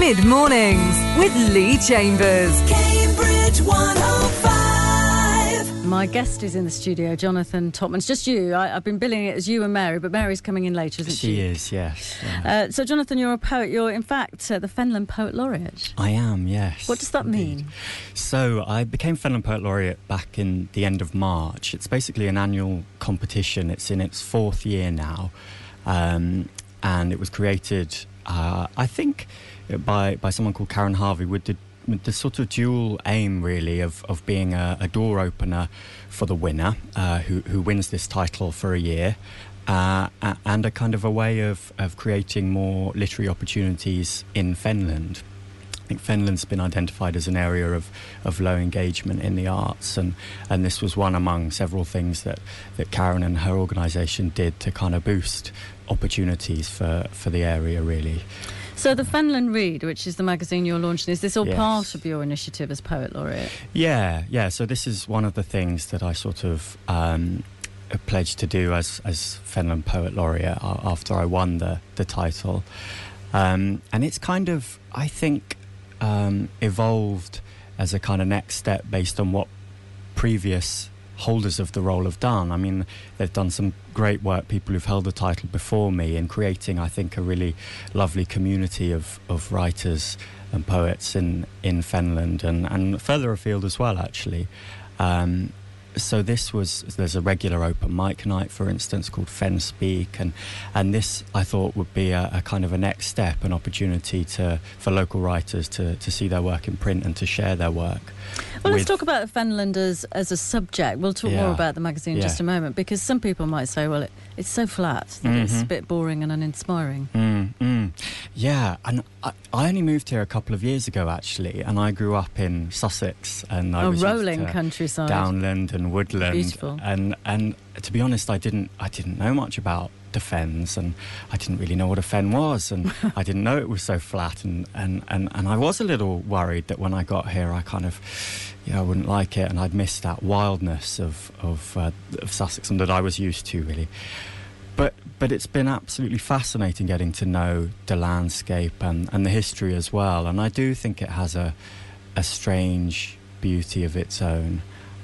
Mid-mornings with Lee Chambers. Cambridge 105. My guest is in the studio, Jonathan Topman. It's just you. I've been billing it as you and Mary, but Mary's coming in later, isn't she? She is, yes. So, Jonathan, you're a poet. You're, in fact, the Fenland Poet Laureate. I am, yes. What does that mean? So, I became Fenland Poet Laureate back in the end of March. It's basically an annual competition. It's in its fourth year now. And it was created, I think, by someone called Karen Harvey with the sort of dual aim, really, of being a door opener for the winner, who wins this title for a year, and a kind of a way of creating more literary opportunities in Fenland. I think Fenland's been identified as an area of low engagement in the arts, and this was one among several things that Karen and her organisation did to kind of boost opportunities for the area, really. So the Fenland Read, which is the magazine you're launching, is this all Yes. part of your initiative as Poet Laureate? Yeah. So this is one of the things that I sort of pledged to do as Fenland Poet Laureate after I won the title. And it's kind of, I think, evolved as a kind of next step based on what previous holders of the role have done. I mean, they've done some great work, people who've held the title before me, in creating, I think, a really lovely community of writers and poets in Fenland and further afield as well, actually. So there's a regular open mic night, for instance, called Fen Speak, and this, I thought, would be a kind of a next step, an opportunity for local writers to see their work in print and to share their work. Well, let's talk about Fenland as a subject. We'll talk more about the magazine in just a moment, because some people might say, well, it's so flat that it's a bit boring and uninspiring. Yeah, and I only moved here a couple of years ago, actually, and I grew up in Sussex, and I was rolling used to countryside, downland and woodland. Beautiful. And to be honest, I didn't know much about the fens, and I didn't really know what a fen was, and I didn't know it was so flat, and I was a little worried that when I got here I kind of, I wouldn't like it, and I'd miss that wildness of Sussex and that I was used to, really. But it's been absolutely fascinating getting to know the landscape and the history as well, and I do think it has a strange beauty of its own.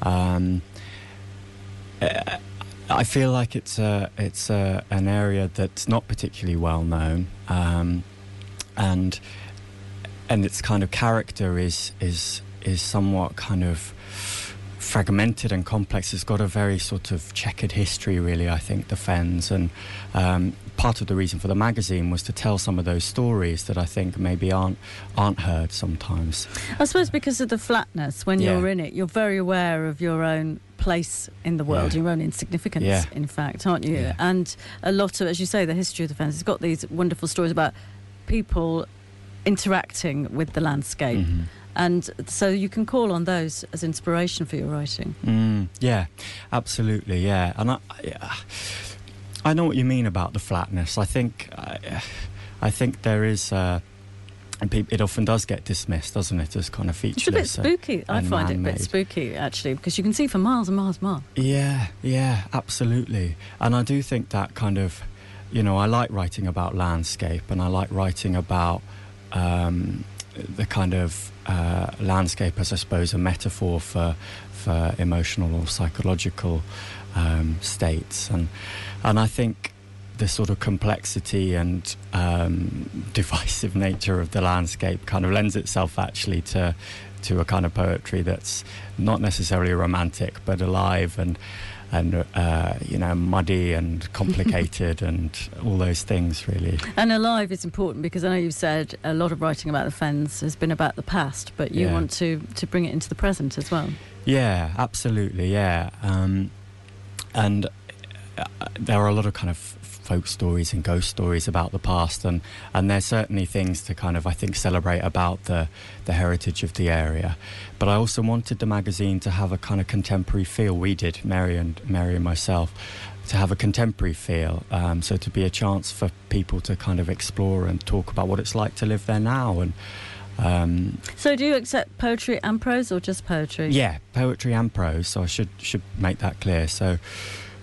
I feel like it's an area that's not particularly well known, and its kind of character is somewhat kind of fragmented and complex. It's got a very sort of checkered history, really, I think, the Fens, and part of the reason for the magazine was to tell some of those stories that I think maybe aren't heard sometimes. I suppose because of the flatness, when you're in it, you're very aware of your own place in the world, your own insignificance, in fact, aren't you? Yeah. And a lot of, as you say, the history of the Fens, it's got these wonderful stories about people interacting with the landscape. Mm-hmm. And so you can call on those as inspiration for your writing. Yeah, absolutely, yeah. And I know what you mean about the flatness. I think there is... it often does get dismissed, doesn't it, as kind of featureless. It's a bit spooky. I find it a bit spooky, actually, because you can see for miles and miles and miles. Yeah, absolutely. And I do think that kind of, I like writing about landscape, and I like writing about the kind of landscape as, I suppose, a metaphor for emotional or psychological states. And I think the sort of complexity and divisive nature of the landscape kind of lends itself actually to a kind of poetry that's not necessarily romantic, but alive and muddy and complicated and all those things, really. And alive is important, because I know you've said a lot of writing about the Fens has been about the past, but you want to bring it into the present as well. Yeah, absolutely, yeah. And there are a lot of kind of folk stories and ghost stories about the past, and there's certainly things to kind of, I think, celebrate about the heritage of the area. But I also wanted the magazine to have a kind of contemporary feel. We did, Mary and myself, to have a contemporary feel, so to be a chance for people to kind of explore and talk about what it's like to live there now. And so do you accept poetry and prose, or just poetry? Yeah, poetry and prose, so I should make that clear. So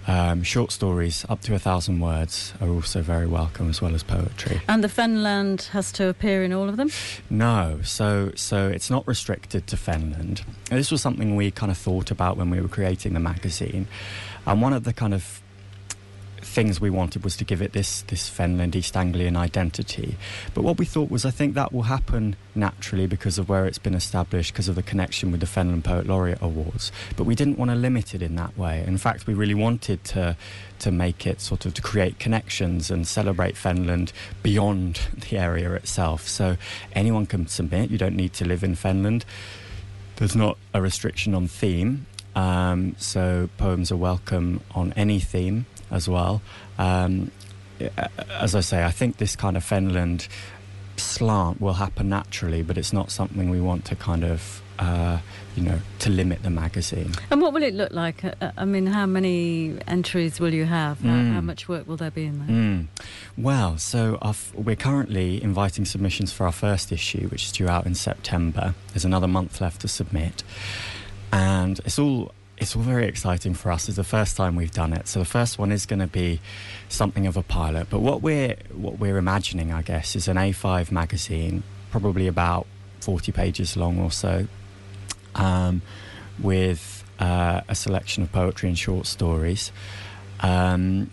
Short stories up to 1,000 words are also very welcome, as well as poetry. And the Fenland has to appear in all of them? No, so it's not restricted to Fenland. And this was something we kind of thought about when we were creating the magazine. And one of the kind of things we wanted was to give it this Fenland East Anglian identity. But what we thought was, I think that will happen naturally because of where it's been established, because of the connection with the Fenland Poet Laureate Awards. But we didn't want to limit it in that way. In fact, we really wanted to make it sort of to create connections and celebrate Fenland beyond the area itself. So anyone can submit. You don't need to live in Fenland. There's not a restriction on theme. So poems are welcome on any theme as well. As I say, I think this kind of Fenland slant will happen naturally, but it's not something we want to kind of, to limit the magazine. And what will it look like? I mean, how many entries will you have? How much work will there be in there? Well, so we're currently inviting submissions for our first issue, which is due out in September. There's another month left to submit. And it's all very exciting for us. It's the first time we've done it. So the first one is going to be something of a pilot. But what we're imagining, I guess, is an A5 magazine, probably about 40 pages long or so, with a selection of poetry and short stories, and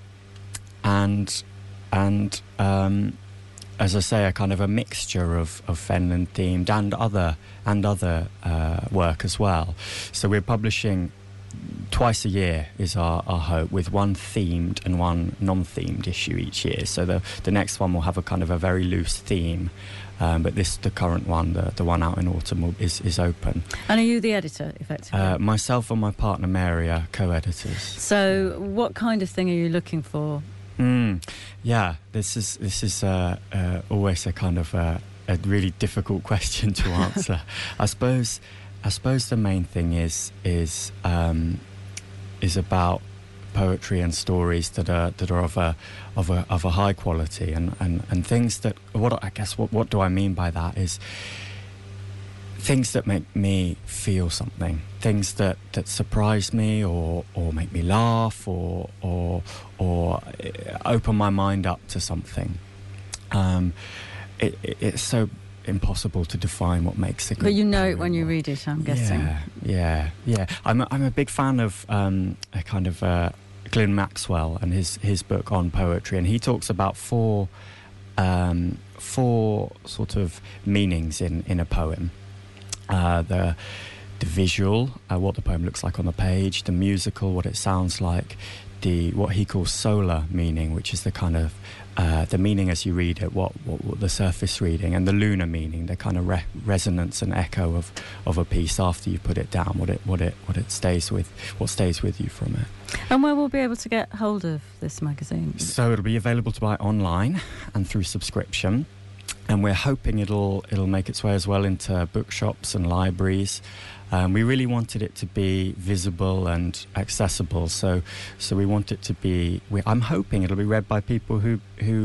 as I say, a kind of a mixture of Fenland themed and other work as well. So we're publishing twice a year is our hope, with one themed and one non-themed issue each year. So the next one will have a kind of a very loose theme, but the current one, the one out in autumn, is open. And are you the editor, effectively? Myself and my partner Mary are co-editors. So what kind of thing are you looking for? Yeah, this is always a kind of a really difficult question to answer. I suppose the main thing is about poetry and stories that are of a high quality, and things that what do I mean by that is things that make me feel something, things that surprise me or make me laugh or open my mind up to something. It's so impossible to define what makes it. But you know it when you read it, I'm guessing. Yeah. I'm a big fan of Glyn Maxwell and his book on poetry, and he talks about four sort of meanings in a poem. The visual, what the poem looks like on the page; the musical, what it sounds like; what he calls solar meaning, which is the kind of the meaning as you read it, what the surface reading; and the lunar meaning, the kind of resonance and echo of a piece after you put it down, what stays with you from it. And where we'll be able to get hold of this magazine? So it'll be available to buy online and through subscription. And we're hoping it'll make its way as well into bookshops and libraries. We really wanted it to be visible and accessible, so we want it to be. I'm hoping it'll be read by people who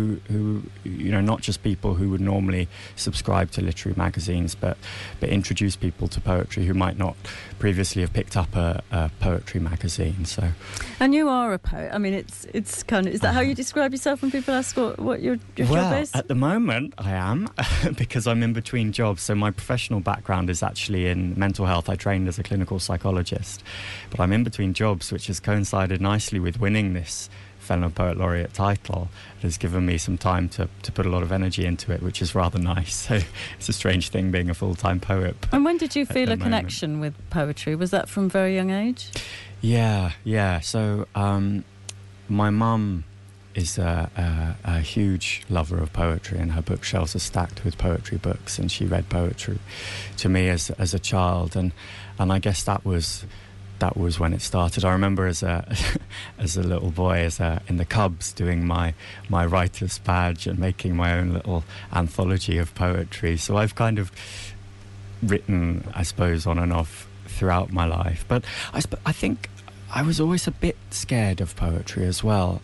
not just people who would normally subscribe to literary magazines, but introduce people to poetry who might not previously have picked up a poetry magazine. So. And you are a poet. I mean, it's kind of, is that how you describe yourself when people ask what your job is? At the moment, I am because I'm in between jobs. So my professional background is actually in mental health. I trained as a clinical psychologist, but I'm in between jobs, which has coincided nicely with winning this Fenland Poet Laureate title. It has given me some time to put a lot of energy into it, which is rather nice. So it's a strange thing being a full-time poet. And when did you feel a connection with poetry? Was that from a very young age? Yeah. So my mum is a huge lover of poetry, and her bookshelves are stacked with poetry books, and she read poetry to me as a child, and I guess that was when it started. I remember as a little boy, in the Cubs, doing my writer's badge and making my own little anthology of poetry. So I've kind of written, I suppose, on and off throughout my life. But I think I was always a bit scared of poetry as well.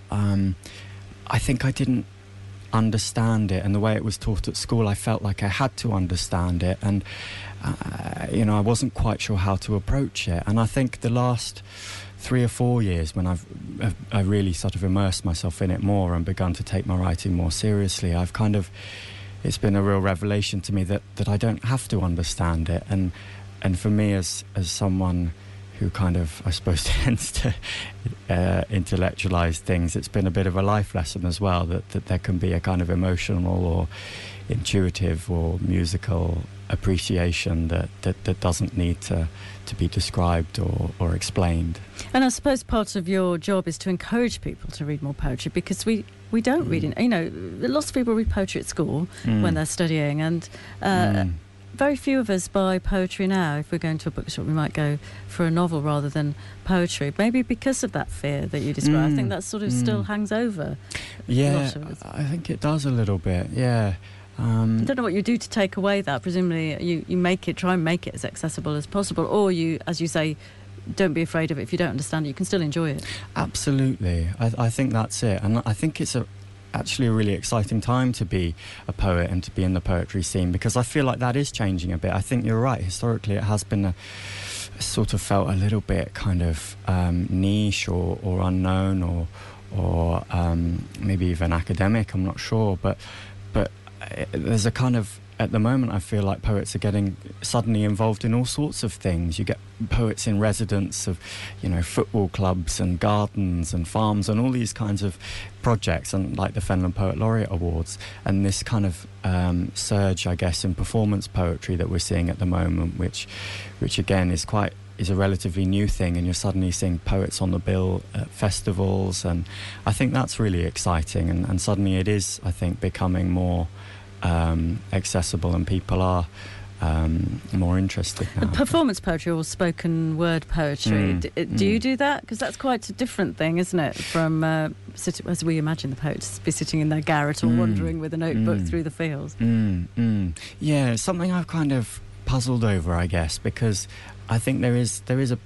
I think I didn't understand it, and the way it was taught at school, I felt like I had to understand it, and I wasn't quite sure how to approach it. And I think the last 3 or 4 years when I really sort of immersed myself in it more and begun to take my writing more seriously, it's been a real revelation to me that I don't have to understand it, and for me as someone who kind of, I suppose, tends to intellectualize things, it's been a bit of a life lesson as well, that there can be a kind of emotional or intuitive or musical appreciation that doesn't need to be described or explained. And I suppose part of your job is to encourage people to read more poetry, because we don't read it. You know, lots of people read poetry at school when they're studying, and very few of us buy poetry now. If we're going to a bookshop, we might go for a novel rather than poetry, maybe because of that fear that you describe. I think that sort of still hangs over. Yeah, I think it does a little bit, yeah. I don't know what you do to take away that. Presumably you try and make it as accessible as possible, or you, as you say, don't be afraid of it. If you don't understand it, you can still enjoy it. Absolutely. I think that's it. And I think it's actually a really exciting time to be a poet and to be in the poetry scene, because I feel like that is changing a bit. I think you're right. Historically, it has been sort of felt a little bit kind of niche or unknown or maybe even academic. I'm not sure, but there's a kind of, at the moment, I feel like poets are getting suddenly involved in all sorts of things. You get poets in residence of, football clubs and gardens and farms and all these kinds of projects, and like the Fenelon Poet Laureate Awards, and this kind of surge, I guess, in performance poetry that we're seeing at the moment, which again is a relatively new thing, and you're suddenly seeing poets on the bill at festivals, and I think that's really exciting, and suddenly it is, I think, becoming more accessible, and people are more interested now. Performance poetry or spoken word poetry, do you do that? Because that's quite a different thing, isn't it, from as we imagine the poets be sitting in their garret or wandering with a notebook through the fields. Yeah, it's something I've kind of puzzled over, I guess, because I think there is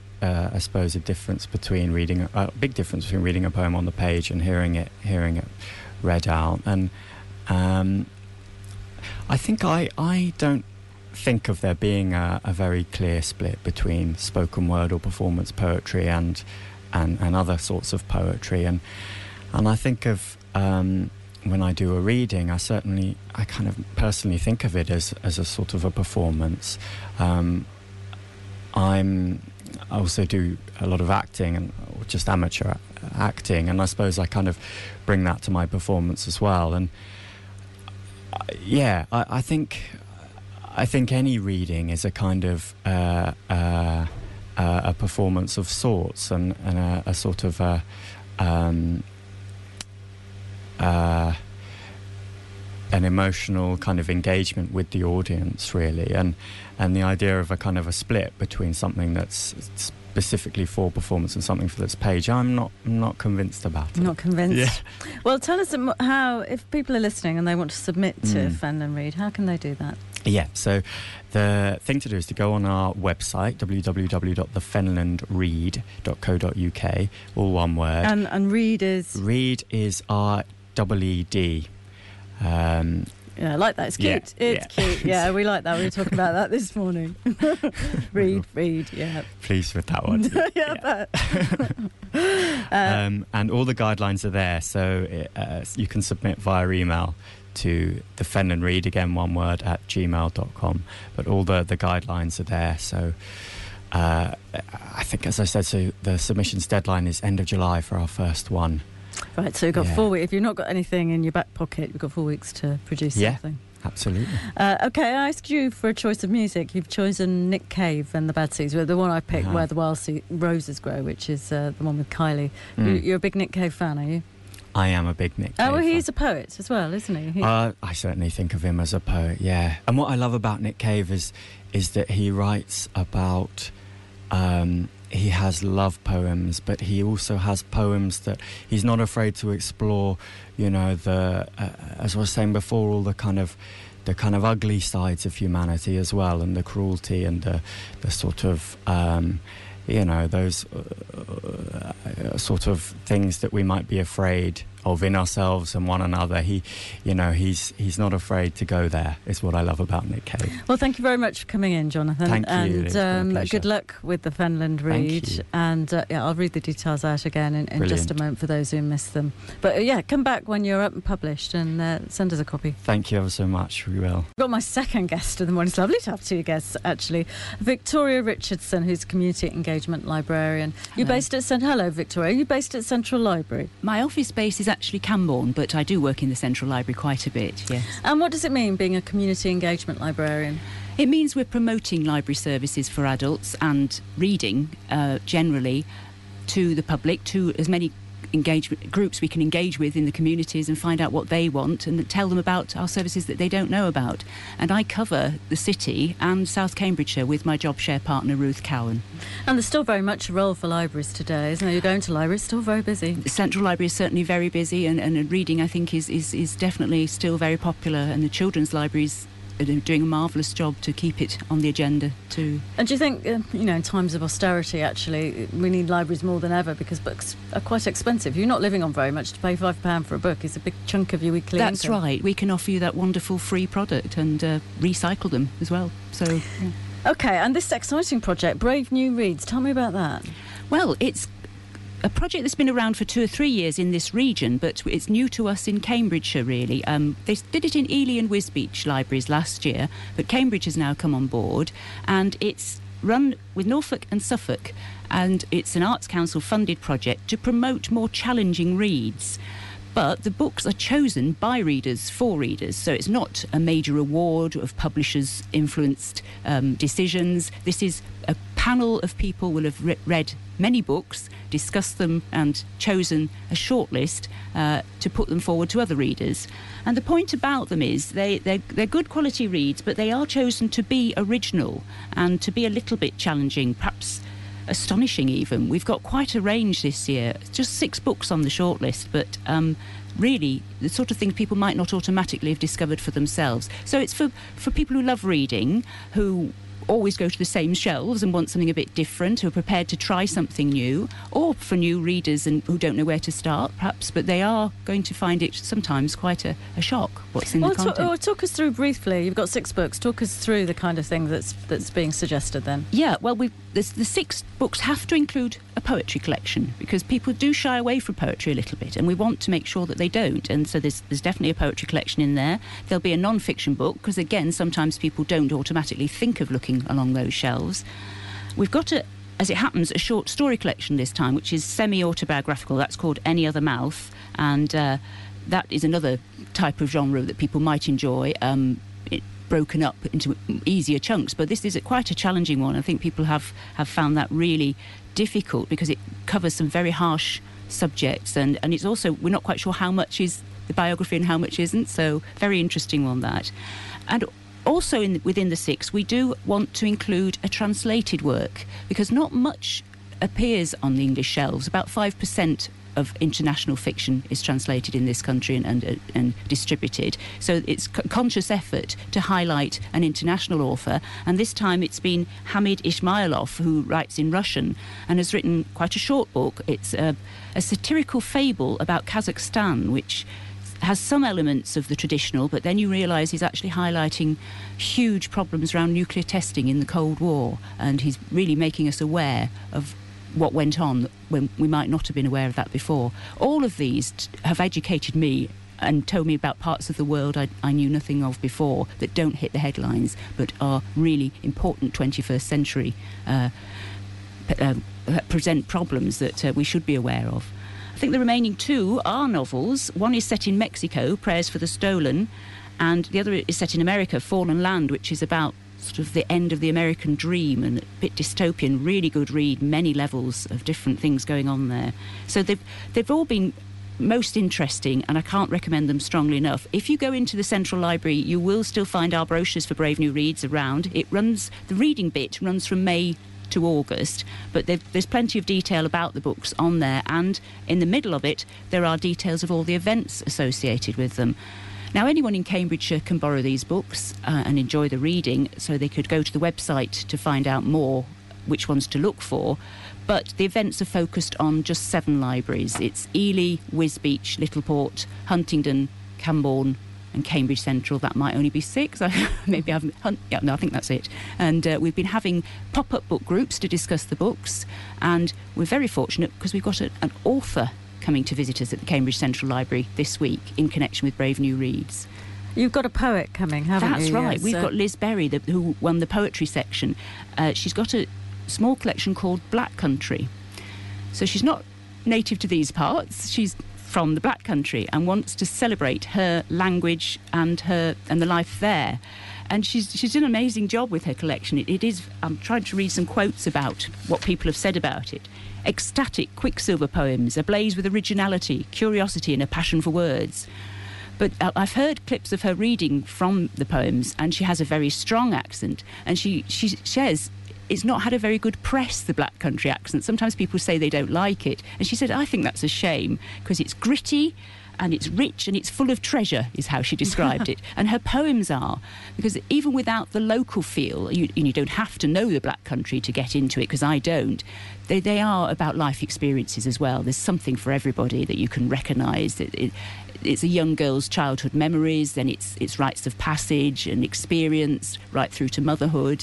I suppose a difference between big difference between reading a poem on the page and hearing it read out, and I think I don't think of there being a very clear split between spoken word or performance poetry and other sorts of poetry, and I think of when I do a reading, I kind of personally think of it as a sort of a performance. I also do a lot of acting, or just amateur acting, and I suppose I kind of bring that to my performance as well. And I think any reading is a kind of a performance of sorts, and a sort of an emotional kind of engagement with the audience, really, and the idea of a kind of a split between something that's specifically for performance and something for this page, I'm not convinced about it. Not convinced? Yeah. Well, tell us how, if people are listening and they want to submit to Fenelon Read, how can they do that? Yeah, so the thing to do is to go on our website, www.fenelonread.co.uk, all one word. And read is? Read is R-E-E-D. Yeah, I like that. It's cute. It's cute. Yeah, we like that. We were talking about that this morning. read, yeah. Pleased with that one. I bet. And all the guidelines are there, so you can submit via email to the Fenelon Read, again one word, at gmail.com. But all the guidelines are there, so I think, as I said, so the submissions deadline is end of July for our first one. Right, so you've got 4 weeks. If you've not got anything in your back pocket, you've got 4 weeks to produce something. Absolutely. Okay, I asked you for a choice of music. You've chosen Nick Cave and the Bad Seeds. The one I picked, Where the Wild Roses Grow, which is the one with Kylie. You're a big Nick Cave fan, are you? I am a big Nick Cave well, he's a poet as well, isn't he? I certainly think of him as a poet, yeah. And what I love about Nick Cave is that he writes about... he has love poems, but he also has poems that he's not afraid to explore, as I was saying before, all the kind of ugly sides of humanity as well, and the cruelty and the sort of those sort of things that we might be afraid in ourselves and one another. He's not afraid to go there. Is what I love about Nick Cave. Well, thank you very much for coming in, Jonathan. Thank you. And good luck with the Fenland read. And I'll read the details out again in just a moment for those who missed them. But come back when you're up and published and send us a copy. Thank you ever so much. We will. I've got my second guest of the morning. It's lovely to have two guests, actually. Victoria Richardson, who's a community engagement librarian. Hello, Victoria. You're based at Central Library. My office space is actually Camborne, but I do work in the Central Library quite a bit, yes. And what does it mean, being a community engagement librarian? It means we're promoting library services for adults and reading generally to the public, to as many engagement groups we can engage with in the communities and find out what they want and tell them about our services that they don't know about. And I cover the city and South Cambridgeshire with my job share partner Ruth Cowan. And there's still very much a role for libraries today, isn't there? You're going to libraries, still very busy. The Central Library is certainly very busy, and reading, I think, is definitely still very popular, and the children's libraries are doing a marvellous job to keep it on the agenda too. And do you think, in times of austerity, actually, we need libraries more than ever because books are quite expensive? You're not living on very much. To pay £5 for a book is a big chunk of your weekly income. That's right. We can offer you that wonderful free product and recycle them as well. So, yeah. OK, and this exciting project, Brave New Reads, tell me about that. Well, it's a project that's been around for 2 or 3 years in this region, but it's new to us in Cambridgeshire, really. They did it in Ely and Wisbech libraries last year, but Cambridge has now come on board, and it's run with Norfolk and Suffolk, and it's an Arts Council funded project to promote more challenging reads. But the books are chosen by readers for readers, so it's not a major award of publishers' influenced decisions. This is a panel of people will have read many books, discussed them and chosen a shortlist to put them forward to other readers. And the point about them is they're good quality reads, but they are chosen to be original and to be a little bit challenging, perhaps astonishing even. We've got quite a range this year, just 6 books on the shortlist, but really the sort of things people might not automatically have discovered for themselves. So it's for people who love reading, who always go to the same shelves and want something a bit different, who are prepared to try something new, or for new readers and who don't know where to start, perhaps, but they are going to find it sometimes quite a shock, what's in the content. Talk us through briefly, you've got 6 books, talk us through the kind of thing that's being suggested then. Yeah, well, the 6 books have to include a poetry collection, because people do shy away from poetry a little bit, and we want to make sure that they don't, and so there's definitely a poetry collection in there. There'll be a non-fiction book, because again, sometimes people don't automatically think of looking along those shelves. We've got as it happens, a short story collection this time, which is semi-autobiographical. That's called Any Other Mouth, and that is another type of genre that people might enjoy, broken up into easier chunks. But this is quite a challenging one. I think people have found that really difficult because it covers some very harsh subjects, and it's also, we're not quite sure how much is the biography and how much isn't, so very interesting on that. And also within the 6, we do want to include a translated work, because not much appears on the English shelves. About 5% of international fiction is translated in this country and distributed. So it's a conscious effort to highlight an international author, and this time it's been Hamid Ismailov, who writes in Russian and has written quite a short book. It's a satirical fable about Kazakhstan, which has some elements of the traditional, but then you realise he's actually highlighting huge problems around nuclear testing in the Cold War, and he's really making us aware of what went on when we might not have been aware of that before. All of these have educated me and told me about parts of the world I knew nothing of before, that don't hit the headlines but are really important 21st century, present problems that we should be aware of. I think the remaining 2 are novels. One is set in Mexico, Prayers for the Stolen, and the other is set in America, Fallen Land, which is about sort of the end of the American dream and a bit dystopian. Really good read, many levels of different things going on there. So they've all been most interesting, and I can't recommend them strongly enough. If you go into the Central Library, you will still find our brochures for Brave New Reads around. The reading bit runs from May to August, but there's plenty of detail about the books on there, and in the middle of it there are details of all the events associated with them. Now, anyone in Cambridgeshire can borrow these books and enjoy the reading, so they could go to the website to find out more which ones to look for. But the events are focused on just 7 libraries. It's Ely, Wisbech, Littleport, Huntingdon, Camborne and Cambridge Central. That might only be 6. Maybe I think that's it. And we've been having pop-up book groups to discuss the books, and we're very fortunate because we've got an author coming to visit us at the Cambridge Central Library this week in connection with Brave New Reads. You've got a poet coming, haven't you? That's right. Yes, We've got Liz Berry, who won the poetry section. She's got a small collection called Black Country. So she's not native to these parts. She's from the Black Country and wants to celebrate her language and the life there. And she's done an amazing job with her collection. It is. I'm trying to read some quotes about what people have said about it. Ecstatic quicksilver poems, ablaze with originality, curiosity, and a passion for words. But I've heard clips of her reading from the poems, and she has a very strong accent. And she says it's not had a very good press, the Black Country accent. Sometimes people say they don't like it. And she said, I think that's a shame, because it's gritty and it's rich and it's full of treasure, is how she described it. And her poems are, because even without the local feel, you don't have to know the Black Country to get into it, because I don't. They are about life experiences as well. There's something for everybody that you can recognise. It's a young girl's childhood memories, then it's rites of passage and experience, right through to motherhood,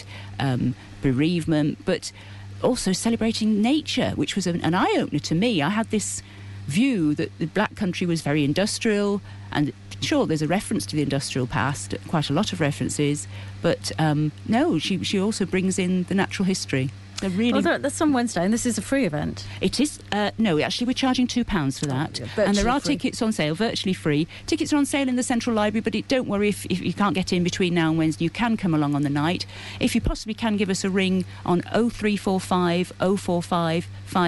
bereavement, but also celebrating nature, which was an eye-opener to me. I had this view that the Black Country was very industrial, and sure, there's a reference to the industrial past, quite a lot of references, but no, she also brings in the natural history. That's on Wednesday, and this is a free event. It is. No, actually, we're charging £2 for that. And there are tickets on sale, virtually free. Tickets are on sale in the Central Library, but don't worry if you can't get in between now and Wednesday. You can come along on the night. If you possibly can, give us a ring on 0345 045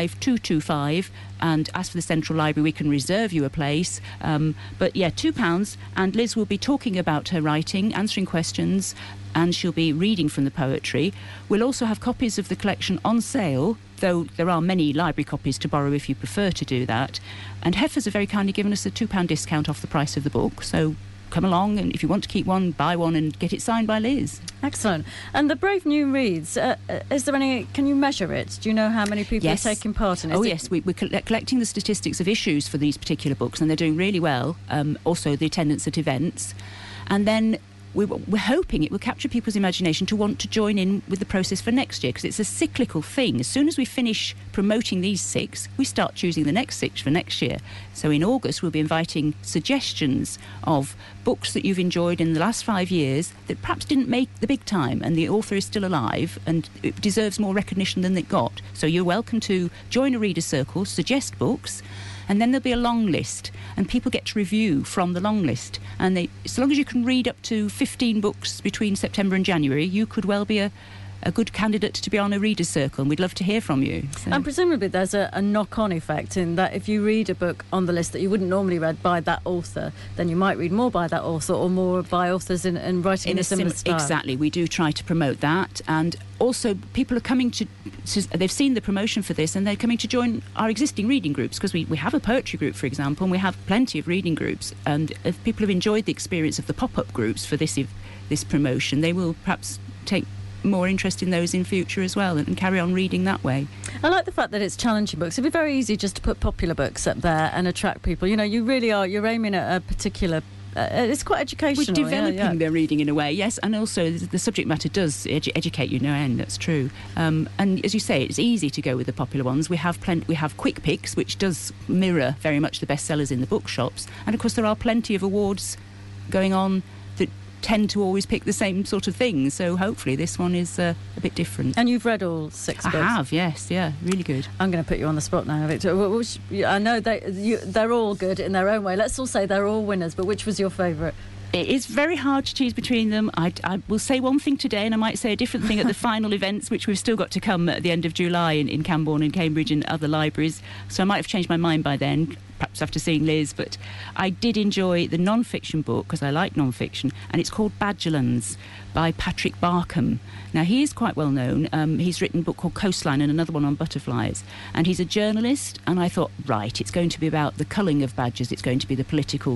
5225 and ask for the Central Library. We can reserve you a place. But yeah, £2, and Liz will be talking about her writing, answering questions, and she'll be reading from the poetry. We'll also have copies of the collection on sale, though there are many library copies to borrow if you prefer to do that. And Heifers have very kindly given us a £2 discount off the price of the book, so come along, and if you want to keep one, buy one and get it signed by Liz. Excellent. And the Brave New Reads, is there any, can you measure it? Do you know how many people are taking part in it? Yes, we're collecting the statistics of issues for these particular books, and they're doing really well. Also the attendance at events. And then we're hoping it will capture people's imagination to want to join in with the process for next year, because it's a cyclical thing. As soon as we finish promoting these 6, we start choosing the next 6 for next year. So in August, we'll be inviting suggestions of books that you've enjoyed in the last 5 years that perhaps didn't make the big time, and the author is still alive and it deserves more recognition than it got. So you're welcome to join a reader circle, suggest books, and then there'll be a long list, and people get to review from the long list. And as long as you can read up to 15 books between September and January, you could well be a good candidate to be on a reader's circle, and we'd love to hear from you. So. And presumably there's a knock-on effect in that if you read a book on the list that you wouldn't normally read by that author, then you might read more by that author or more by authors in writing in a similar style. Exactly. We do try to promote that, and also people are coming to they've seen the promotion for this, and they're coming to join our existing reading groups, because we have a poetry group, for example, and we have plenty of reading groups. And if people have enjoyed the experience of the pop-up groups for this promotion, they will perhaps take more interest in those in future as well, and carry on reading that way. I like the fact that it's challenging books. It'd be very easy just to put popular books up there and attract people. You know, you really are, you're aiming at a particular it's quite educational. We're developing their reading in a way, yes, and also the subject matter does educate you no end. That's true. And as you say, it's easy to go with the popular ones. We have quick picks, which does mirror very much the bestsellers in the bookshops, and of course there are plenty of awards going on that tend to always pick the same sort of things, so hopefully this one is a bit different. And you've read all 6 books? I have, yes, yeah, really good. I'm going to put you on the spot now, Victor. I know they're all good in their own way. Let's all say they're all winners, but which was your favourite? It is very hard to choose between them. I will say one thing today, and I might say a different thing at the final events, which we've still got to come at the end of July in Camborne and Cambridge and other libraries. So I might have changed my mind by then, perhaps after seeing Liz. But I did enjoy the non-fiction book, because I like non-fiction, and it's called Badgerlands by Patrick Barkham. Now, he is quite well known. He's written a book called Coastline and another one on butterflies. And he's a journalist, and I thought, right, it's going to be about the culling of badgers. It's going to be the political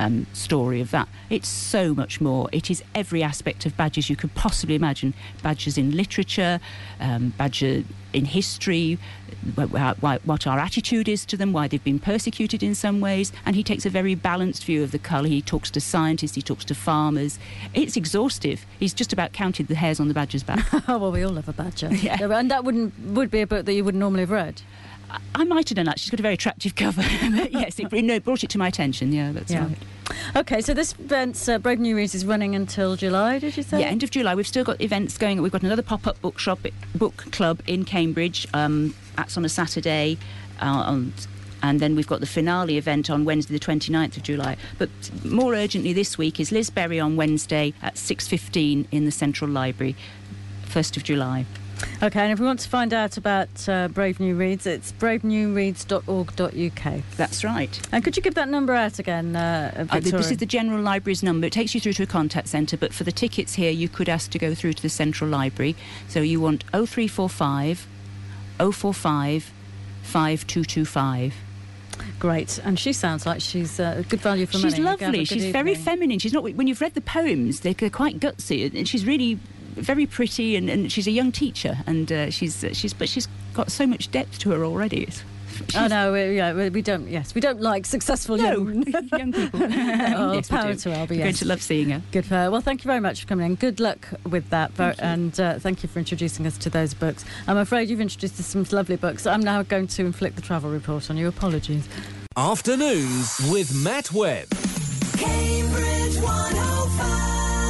story of that. It's so much more. It is every aspect of badgers you could possibly imagine. Badgers in literature, badger in history, what our attitude is to them, why they've been persecuted in some ways, and he takes a very balanced view of the colour. He talks to scientists, he talks to farmers. It's exhaustive. He's just about counted the hairs on the badger's back. Oh, well, we all love a badger. Yeah. And that would be a book that you wouldn't normally have read. I might have done that. She's got a very attractive cover. But yes, it brought it to my attention. Yeah, that's right. OK, so this event, Brave New Reads, is running until July, did you say? Yeah, end of July. We've still got events going. We've got another pop-up book club in Cambridge. That's on a Saturday. And then we've got the finale event on Wednesday, the 29th of July. But more urgently this week is Liz Berry on Wednesday at 6:15 in the Central Library, 1st of July. OK, and if we want to find out about Brave New Reads, it's bravenewreads.org.uk. That's right. And could you give that number out again, Victoria? This is the General Library's number. It takes you through to a contact centre, but for the tickets here, you could ask to go through to the Central Library. So you want 0345 045 5225. Great, and she sounds like she's good value for money. She's lovely. She's very feminine. She's not. When you've read the poems, they're quite gutsy, and she's really very pretty, and she's a young teacher, and she's got so much depth to her already. Oh no, we don't like successful young people. Oh, yes, power to Albie. We're going to love seeing her. Good for her. Well, thank you very much for coming in. Good luck with that, and thank you for introducing us to those books. I'm afraid you've introduced us to some lovely books. I'm now going to inflict the travel report on you. Apologies. Afternoons with Matt Webb. Cambridge 105.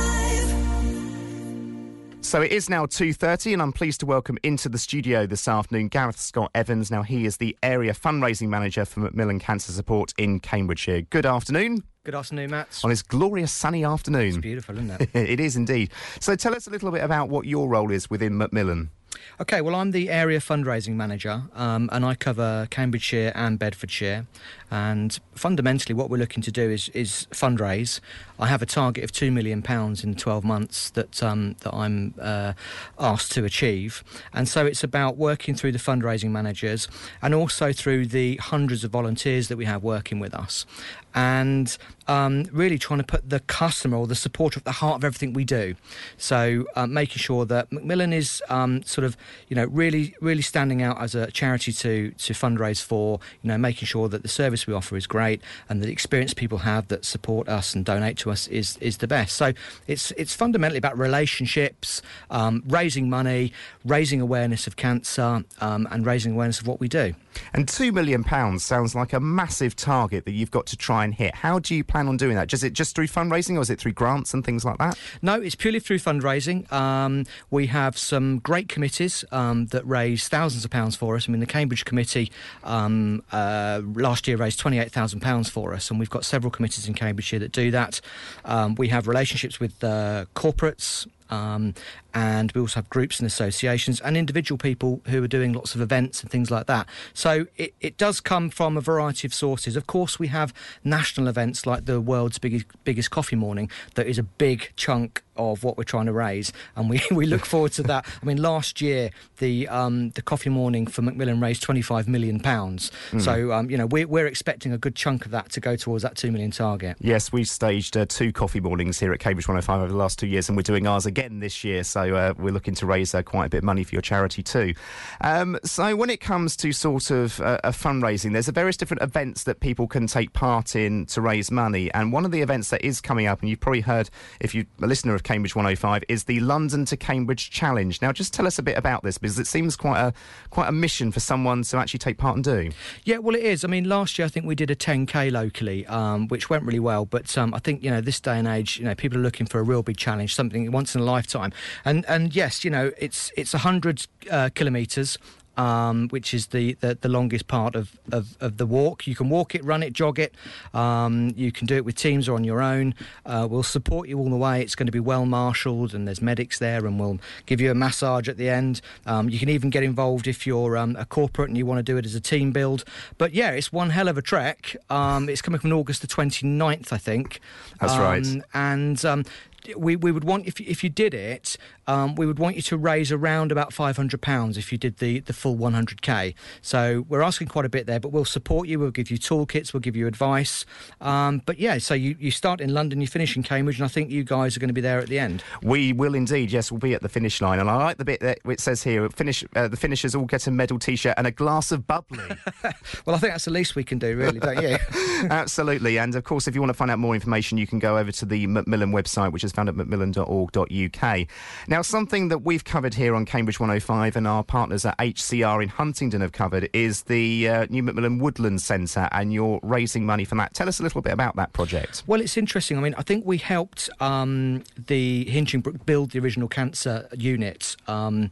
So it is now 2:30 and I'm pleased to welcome into the studio this afternoon Gareth Scott Evans. Now he is the Area Fundraising Manager for Macmillan Cancer Support in Cambridgeshire. Good afternoon. Good afternoon, Matt. On this glorious sunny afternoon. It's beautiful, isn't it? It is indeed. So tell us a little bit about what your role is within Macmillan. OK, well, I'm the Area Fundraising Manager and I cover Cambridgeshire and Bedfordshire. And fundamentally what we're looking to do is fundraise. I have a target of £2 million in 12 months that I'm asked to achieve. And so it's about working through the fundraising managers and also through the hundreds of volunteers that we have working with us. And really trying to put the customer or the supporter at the heart of everything we do. So making sure that Macmillan is really standing out as a charity to fundraise for, making sure that the service we offer is great and the experience people have that support us and donate to us is the best. So it's fundamentally about relationships, raising money, raising awareness of cancer, and raising awareness of what we do. And £2 million sounds like a massive target that you've got to try and hit. How do you plan on doing that? Is it just through fundraising or is it through grants and things like that? No, it's purely through fundraising. We have some great committees that raise thousands of pounds for us. I mean, the Cambridge Committee last year raised £28,000 for us, and we've got several committees in Cambridgeshire that do that. We have relationships with corporates, and we also have groups and associations and individual people who are doing lots of events and things like that. So it does come from a variety of sources. Of course, we have national events like the world's biggest coffee morning that is a big chunk of what we're trying to raise, and we look forward to that. I mean, last year the coffee morning for Macmillan raised £25 million. So we're expecting a good chunk of that to go towards that 2 million target. Yes, we've staged 2 coffee mornings here at Cambridge 105 over the last 2 years, and we're doing ours again this year. So we're looking to raise quite a bit of money for your charity too. So when it comes to sort of fundraising, there's various different events that people can take part in to raise money, and one of the events that is coming up, and you've probably heard if you're a listener of Cambridge 105, is the London to Cambridge Challenge. Now, just tell us a bit about this, because it seems quite a mission for someone to actually take part and do. Yeah, well, it is. I mean, last year I think we did a 10k locally, which went really well. But I think this day and age, people are looking for a real big challenge, something once in a lifetime. And yes, it's 100 kilometres. Which is the longest part of the walk. You can walk it, run it, jog it. You can do it with teams or on your own. We'll support you all the way. It's going to be well marshalled, and there's medics there, and we'll give you a massage at the end. You can even get involved if you're a corporate and you want to do it as a team build. But yeah, it's one hell of a trek. It's coming from August the 29th, I think. That's right. And we would want, if you did it, we would want you to raise around about £500 if you did the full 100k. So we're asking quite a bit there, but we'll support you. We'll give you toolkits. We'll give you advice. But yeah, so you start in London, you finish in Cambridge, and I think you guys are going to be there at the end. We will indeed. Yes, we'll be at the finish line. And I like the bit that it says here: the finishers all get a medal T-shirt and a glass of bubbly. Well, I think that's the least we can do, really, don't you? Absolutely. And of course, if you want to find out more information, you can go over to the Macmillan website, which is found at macmillan.org.uk. Now, something that we've covered here on Cambridge 105 and our partners at HCR in Huntingdon have covered is the new Macmillan Woodland Centre, and you're raising money for that. Tell us a little bit about that project. Well, it's interesting. I mean, I think we helped the Hinchinbrook build the original cancer unit in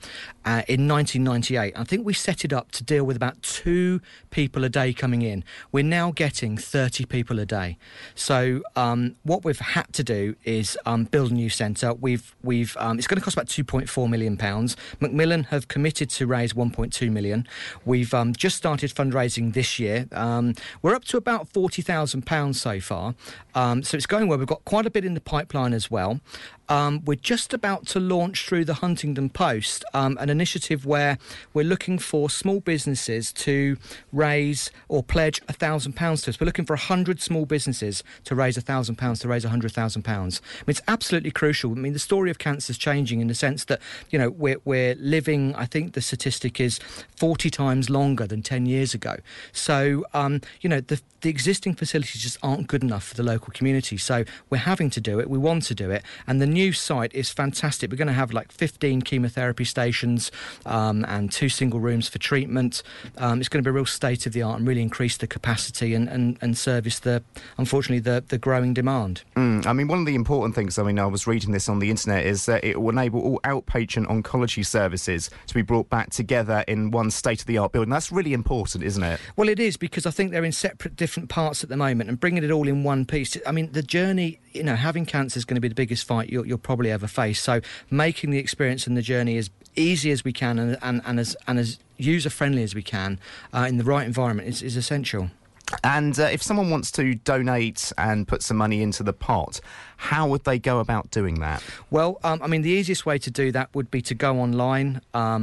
1998. I think we set it up to deal with about 2 people a day coming in. We're now getting 30 people a day. So what we've had to do is build a new centre. We've it's going to cost about £2.4 million. Macmillan have committed to raise £1.2 million. We've just started fundraising this year. We're up to about £40,000 so far. So it's going well. We've got quite a bit in the pipeline as well. We're just about to launch through the Huntingdon Post an initiative where we're looking for small businesses to raise or pledge £1,000 to us. We're looking for 100 small businesses to raise £1,000, to raise £100,000. I mean, it's absolutely crucial. I mean, the story of cancer is changing in the sense that, you know, we're living, I think the statistic is 40 times longer than 10 years ago. So, you know, the existing facilities just aren't good enough for the local community. So we're having to do it. We want to do it. And the new site is fantastic. We're going to have like 15 chemotherapy stations and 2 single rooms for treatment. It's going to be a real state of the art and really increase the capacity and service unfortunately the growing demand. I mean, one of the important things, I mean, I was reading this on the internet, is that it will enable all outpatient oncology services to be brought back together in one state-of-the-art building. That's really important, isn't it? Well, it is, because I think they're in separate different parts at the moment, and bringing it all in one piece. I mean, the journey, you know, having cancer is going to be the biggest fight you'll probably ever face. So making the experience and the journey as easy as we can and as user-friendly as we can in the right environment is essential. And if someone wants to donate and put some money into the pot, how would they go about doing that? Well, I mean, the easiest way to do that would be to go online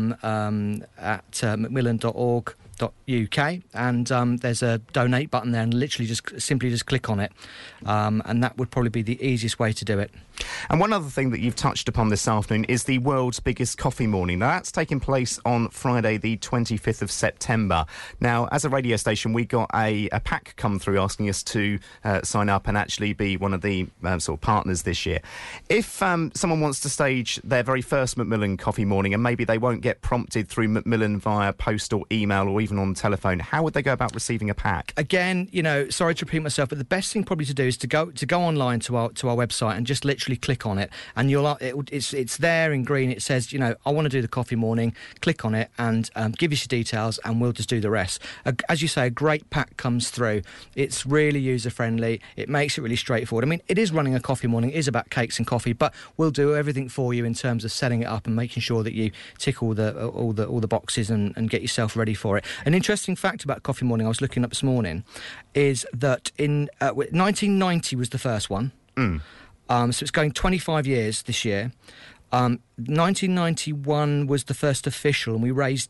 at macmillan.org.uk, and there's a donate button there, and literally just click on it, and that would probably be the easiest way to do it. And one other thing that you've touched upon this afternoon is the world's biggest coffee morning. Now, that's taking place on Friday, the 25th of September. Now, as a radio station, we got a pack come through asking us to sign up and actually be one of the sort of partners this year. If someone wants to stage their very first Macmillan coffee morning, and maybe they won't get prompted through Macmillan via post or email or even on telephone, how would they go about receiving a pack? Again, you know, sorry to repeat myself, but the best thing probably to do is to go online to our website and just literally click on it, and it's there in green. It says, you know, I want to do the coffee morning. Click on it and give us your details, and we'll just do the rest. As you say, a great pack comes through. It's really user friendly. It makes it really straightforward. I mean, it is running a coffee morning. It is about cakes and coffee, but we'll do everything for you in terms of setting it up and making sure that you tick all the boxes and get yourself ready for it. An interesting fact about coffee morning I was looking up this morning is that in 1990 was the first one. So it's going 25 years this year. 1991 was the first official, and we raised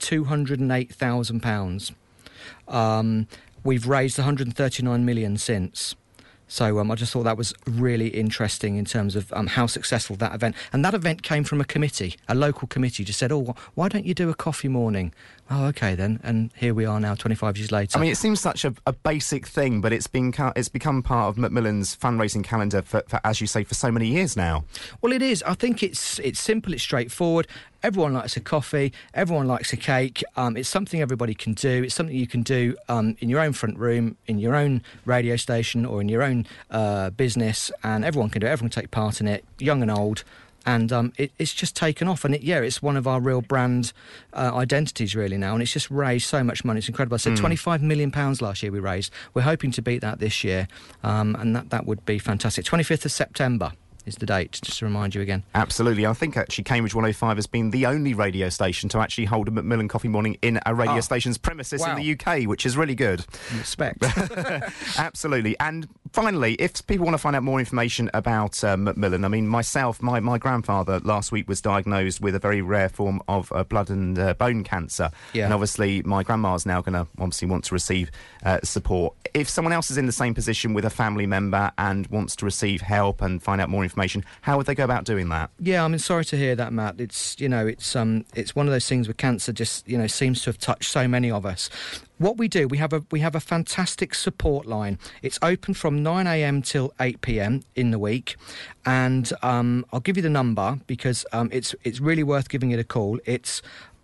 £208,000. We've raised 139 million since. So I just thought that was really interesting in terms of how successful that event. And that event came from a committee, a local committee, just said, oh, why don't you do a coffee morning? Oh, OK, then. And here we are now, 25 years later. I mean, it seems such a basic thing, but it's become part of Macmillan's fundraising calendar for, as you say, for so many years now. Well, it is. I think it's simple, it's straightforward. Everyone likes a coffee. Everyone likes a cake. It's something everybody can do. It's something you can do in your own front room, in your own radio station, or in your own business, and everyone can do it. Everyone can take part in it, young and old. And it's just taken off. And it's one of our real brand identities really now. And it's just raised so much money. It's incredible. I said £25 million last year we raised. We're hoping to beat that this year. And that would be fantastic. 25th of September. is the date, just to remind you again. Absolutely. I think actually Cambridge 105 has been the only radio station to actually hold a Macmillan Coffee Morning in a radio station's premises in the UK, which is really good. Respect. Absolutely. And finally, if people want to find out more information about Macmillan, I mean, myself, my grandfather last week was diagnosed with a very rare form of blood and bone cancer. Yeah. And obviously my grandma's now going to obviously want to receive support. If someone else is in the same position with a family member and wants to receive help and find out more information, how would they go about doing that? Yeah, I mean, sorry to hear that, Matt. It's one of those things where cancer just seems to have touched so many of us. What we do, we have a fantastic support line. It's open from 9 a.m. till 8 p.m. in the week, and I'll give you the number because it's really worth giving it a call. It's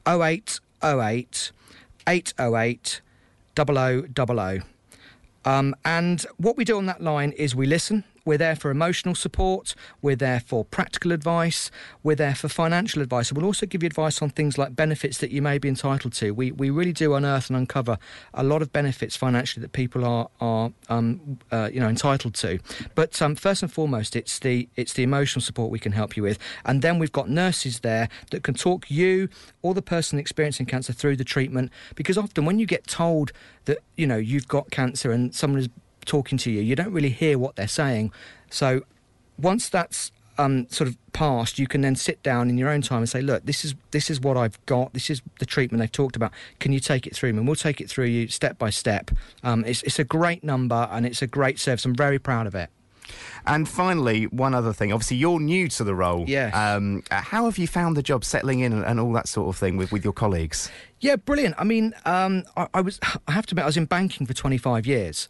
0808 808 0000. And what we do on that line is we listen. We're there for emotional support, we're there for practical advice, we're there for financial advice. We'll also give you advice on things like benefits that you may be entitled to. We really do unearth and uncover a lot of benefits financially that people are entitled to. But first and foremost, it's the emotional support we can help you with. And then we've got nurses there that can talk you or the person experiencing cancer through the treatment. Because often when you get told that, you've got cancer and someone is talking to you, you don't really hear what they're saying. So once that's sort of passed, you can then sit down in your own time and say, look, this is what I've got, this is the treatment they've talked about, can you take it through me? And we'll take it through you step by step. It's a great number and it's a great service. I'm very proud of it. And finally, one other thing. Obviously, you're new to the role. Yeah. How have you found the job, settling in and all that sort of thing with your colleagues? Yeah, brilliant. I mean, I have to admit, I was in banking for 25 years.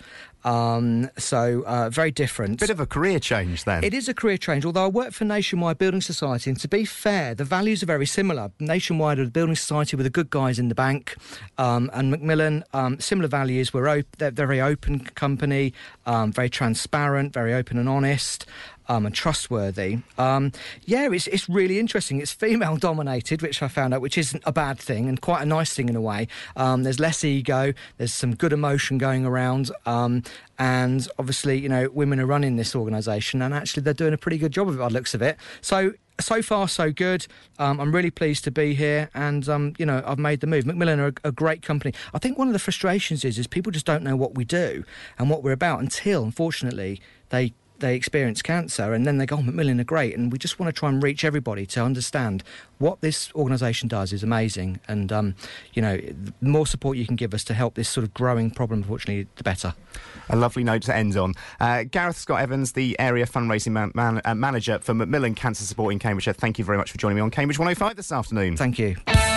So very different. Bit of a career change then. It is a career change, although I work for Nationwide Building Society, and to be fair, the values are very similar. Nationwide are the building society with the good guys in the bank, and Macmillan, similar values. They're a very open company, very transparent, very open and honest. And trustworthy. It's really interesting. It's female dominated, which I found out, which isn't a bad thing and quite a nice thing in a way. There's less ego, there's some good emotion going around, and obviously, women are running this organisation, and actually they're doing a pretty good job of it by the looks of it. So far, so good. I'm really pleased to be here, and I've made the move. Macmillan are a great company. I think one of the frustrations is people just don't know what we do and what we're about until, unfortunately, they experience cancer, and then they go, Macmillan are great, and we just want to try and reach everybody to understand what this organisation does is amazing, and the more support you can give us to help this sort of growing problem, unfortunately, the better. A lovely note to end on. Gareth Scott Evans, the area fundraising manager for Macmillan Cancer Support in Cambridgeshire, thank you very much for joining me on Cambridge 105 this afternoon. Thank you.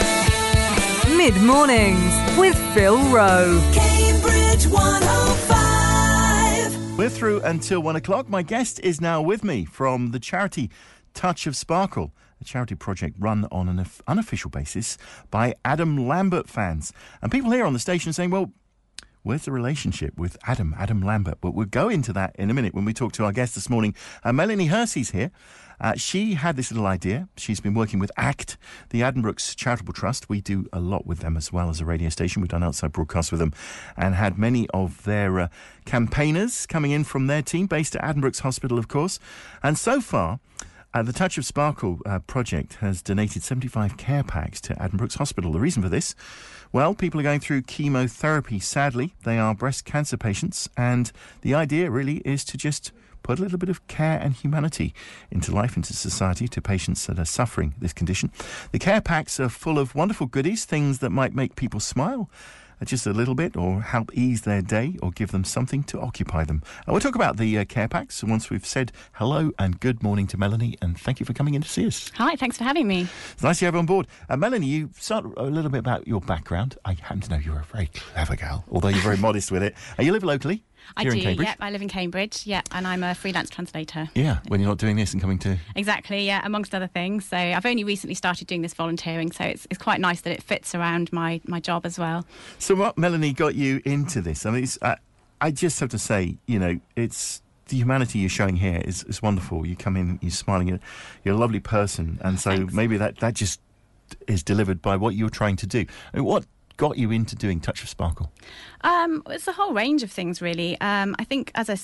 Mid-mornings with Phil Rowe. Cambridge 105. We're through until 1 o'clock. My guest is now with me from the charity Touch of Sparkle, a charity project run on an unofficial basis by Adam Lambert fans. And people here on the station are saying, well, where's the relationship with Adam Lambert? But we'll go into that in a minute when we talk to our guest this morning. Melanie Hersey's here. She had this little idea. She's been working with ACT, the Addenbrooke's Charitable Trust. We do a lot with them as well as a radio station. We've done outside broadcasts with them and had many of their campaigners coming in from their team based at Addenbrooke's Hospital, of course. And so far, the Touch of Sparkle project has donated 75 care packs to Addenbrooke's Hospital. The reason for this? Well, people are going through chemotherapy. Sadly, they are breast cancer patients. And the idea really is to just put a little bit of care and humanity into life, into society, to patients that are suffering this condition. The care packs are full of wonderful goodies, things that might make people smile just a little bit, or help ease their day, or give them something to occupy them. And we'll talk about the care packs once we've said hello and good morning to Melanie, and thank you for coming in to see us. Hi, thanks for having me. It's nice to have you on board. Melanie, you start a little bit about your background. I happen to know you're a very clever gal, although you're very modest with it. You live locally? I do, yeah. I live in Cambridge, yeah, and I'm a freelance translator. Yeah, when you're not doing this and coming to... Exactly, yeah, amongst other things. So I've only recently started doing this volunteering, so it's quite nice that it fits around my job as well. So what, Melanie, got you into this? I mean, I just have to say, it's... The humanity you're showing here is wonderful. You come in, you're smiling, you're a lovely person, and so Thanks. Maybe that just is delivered by what you're trying to do. I mean, what got you into doing Touch of Sparkle? It's a whole range of things, really. I think, as I said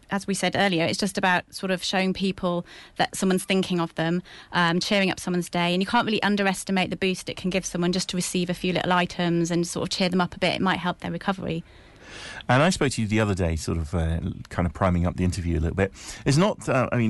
as we said earlier, it's just about sort of showing people that someone's thinking of them, cheering up someone's day. And you can't really underestimate the boost it can give someone just to receive a few little items and sort of cheer them up a bit. It might help their recovery. And I spoke to you the other day, sort of kind of priming up the interview a little bit. It's not,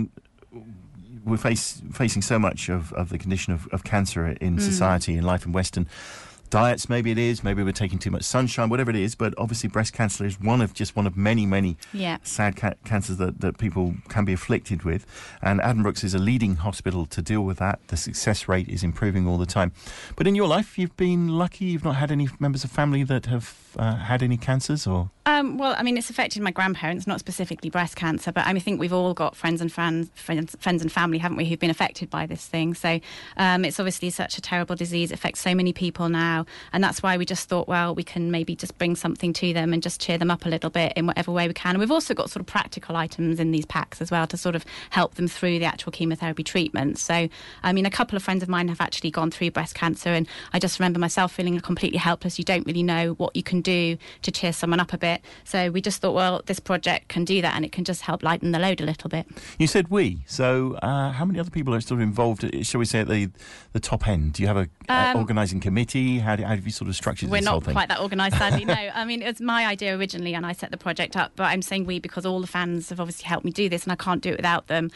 we're facing so much of the condition of cancer in society, in life in Western diets. Maybe it is, maybe we're taking too much sunshine, whatever it is, but obviously breast cancer is one of many sad cancers that people can be afflicted with, and Addenbrooke's is a leading hospital to deal with that. The success rate is improving all the time. But in your life, you've been lucky, you've not had any members of family that have had any cancers, or? Well, I mean, it's affected my grandparents, not specifically breast cancer, but I think we've all got friends and family, haven't we, who've been affected by this thing. So it's obviously such a terrible disease. It affects so many people now, and that's why we just thought, well, we can maybe just bring something to them and just cheer them up a little bit in whatever way we can. And we've also got sort of practical items in these packs as well to sort of help them through the actual chemotherapy treatment. So, I mean, a couple of friends of mine have actually gone through breast cancer, and I just remember myself feeling completely helpless. You don't really know what you can do to cheer someone up a bit. So we just thought, well, this project can do that, and it can just help lighten the load a little bit. You said we. So how many other people are sort of involved, shall we say, at the top end? Do you have a organising committee? How have you sort of structured this whole thing? We're not quite that organised, sadly, no. I mean, it was my idea originally, and I set the project up, but I'm saying we because all the fans have obviously helped me do this, and I can't do it without them.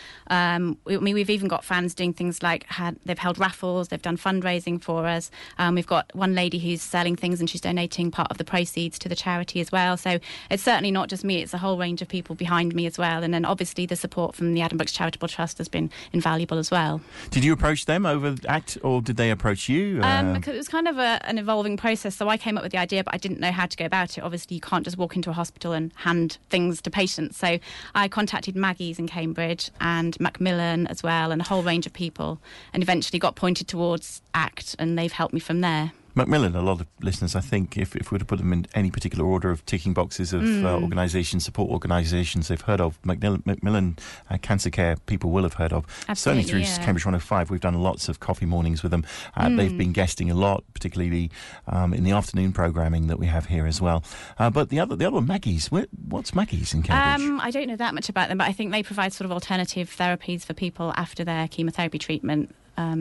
We've even got fans doing things like they've held raffles, they've done fundraising for us. We've got one lady who's selling things, and she's donating part of the proceeds to the charity as well. So it's certainly not just me, it's a whole range of people behind me as well. And then obviously the support from the Addenbrooke's Charitable Trust has been invaluable as well. Did you approach them over ACT, or did they approach you? Because it was kind of an evolving process. So I came up with the idea, but I didn't know how to go about it. Obviously, you can't just walk into a hospital and hand things to patients. So I contacted Maggie's in Cambridge and Macmillan as well, and a whole range of people, and eventually got pointed towards ACT, and they've helped me from there. Macmillan, a lot of listeners, I think, if we were to put them in any particular order of ticking boxes of organisations, support organisations they've heard of, Macmillan Cancer Care people will have heard of. Absolutely, certainly through Cambridge 105, we've done lots of coffee mornings with them. They've been guesting a lot, particularly in the afternoon programming that we have here as well. But the other one, Maggie's. What's Maggie's in Cambridge? I don't know that much about them, but I think they provide sort of alternative therapies for people after their chemotherapy treatment.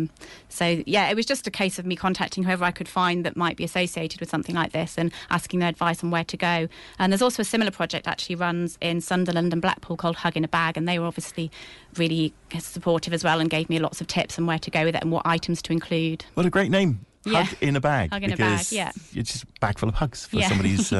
It was just a case of me contacting whoever I could find that might be associated with something like this and asking their advice on where to go. And there's also a similar project actually runs in Sunderland and Blackpool called Hug in a Bag, and they were obviously really supportive as well and gave me lots of tips on where to go with it and what items to include. What a great name. Yeah. Hug in a Bag. Hug in a Bag, yeah. It's just a bag full of hugs for somebody who's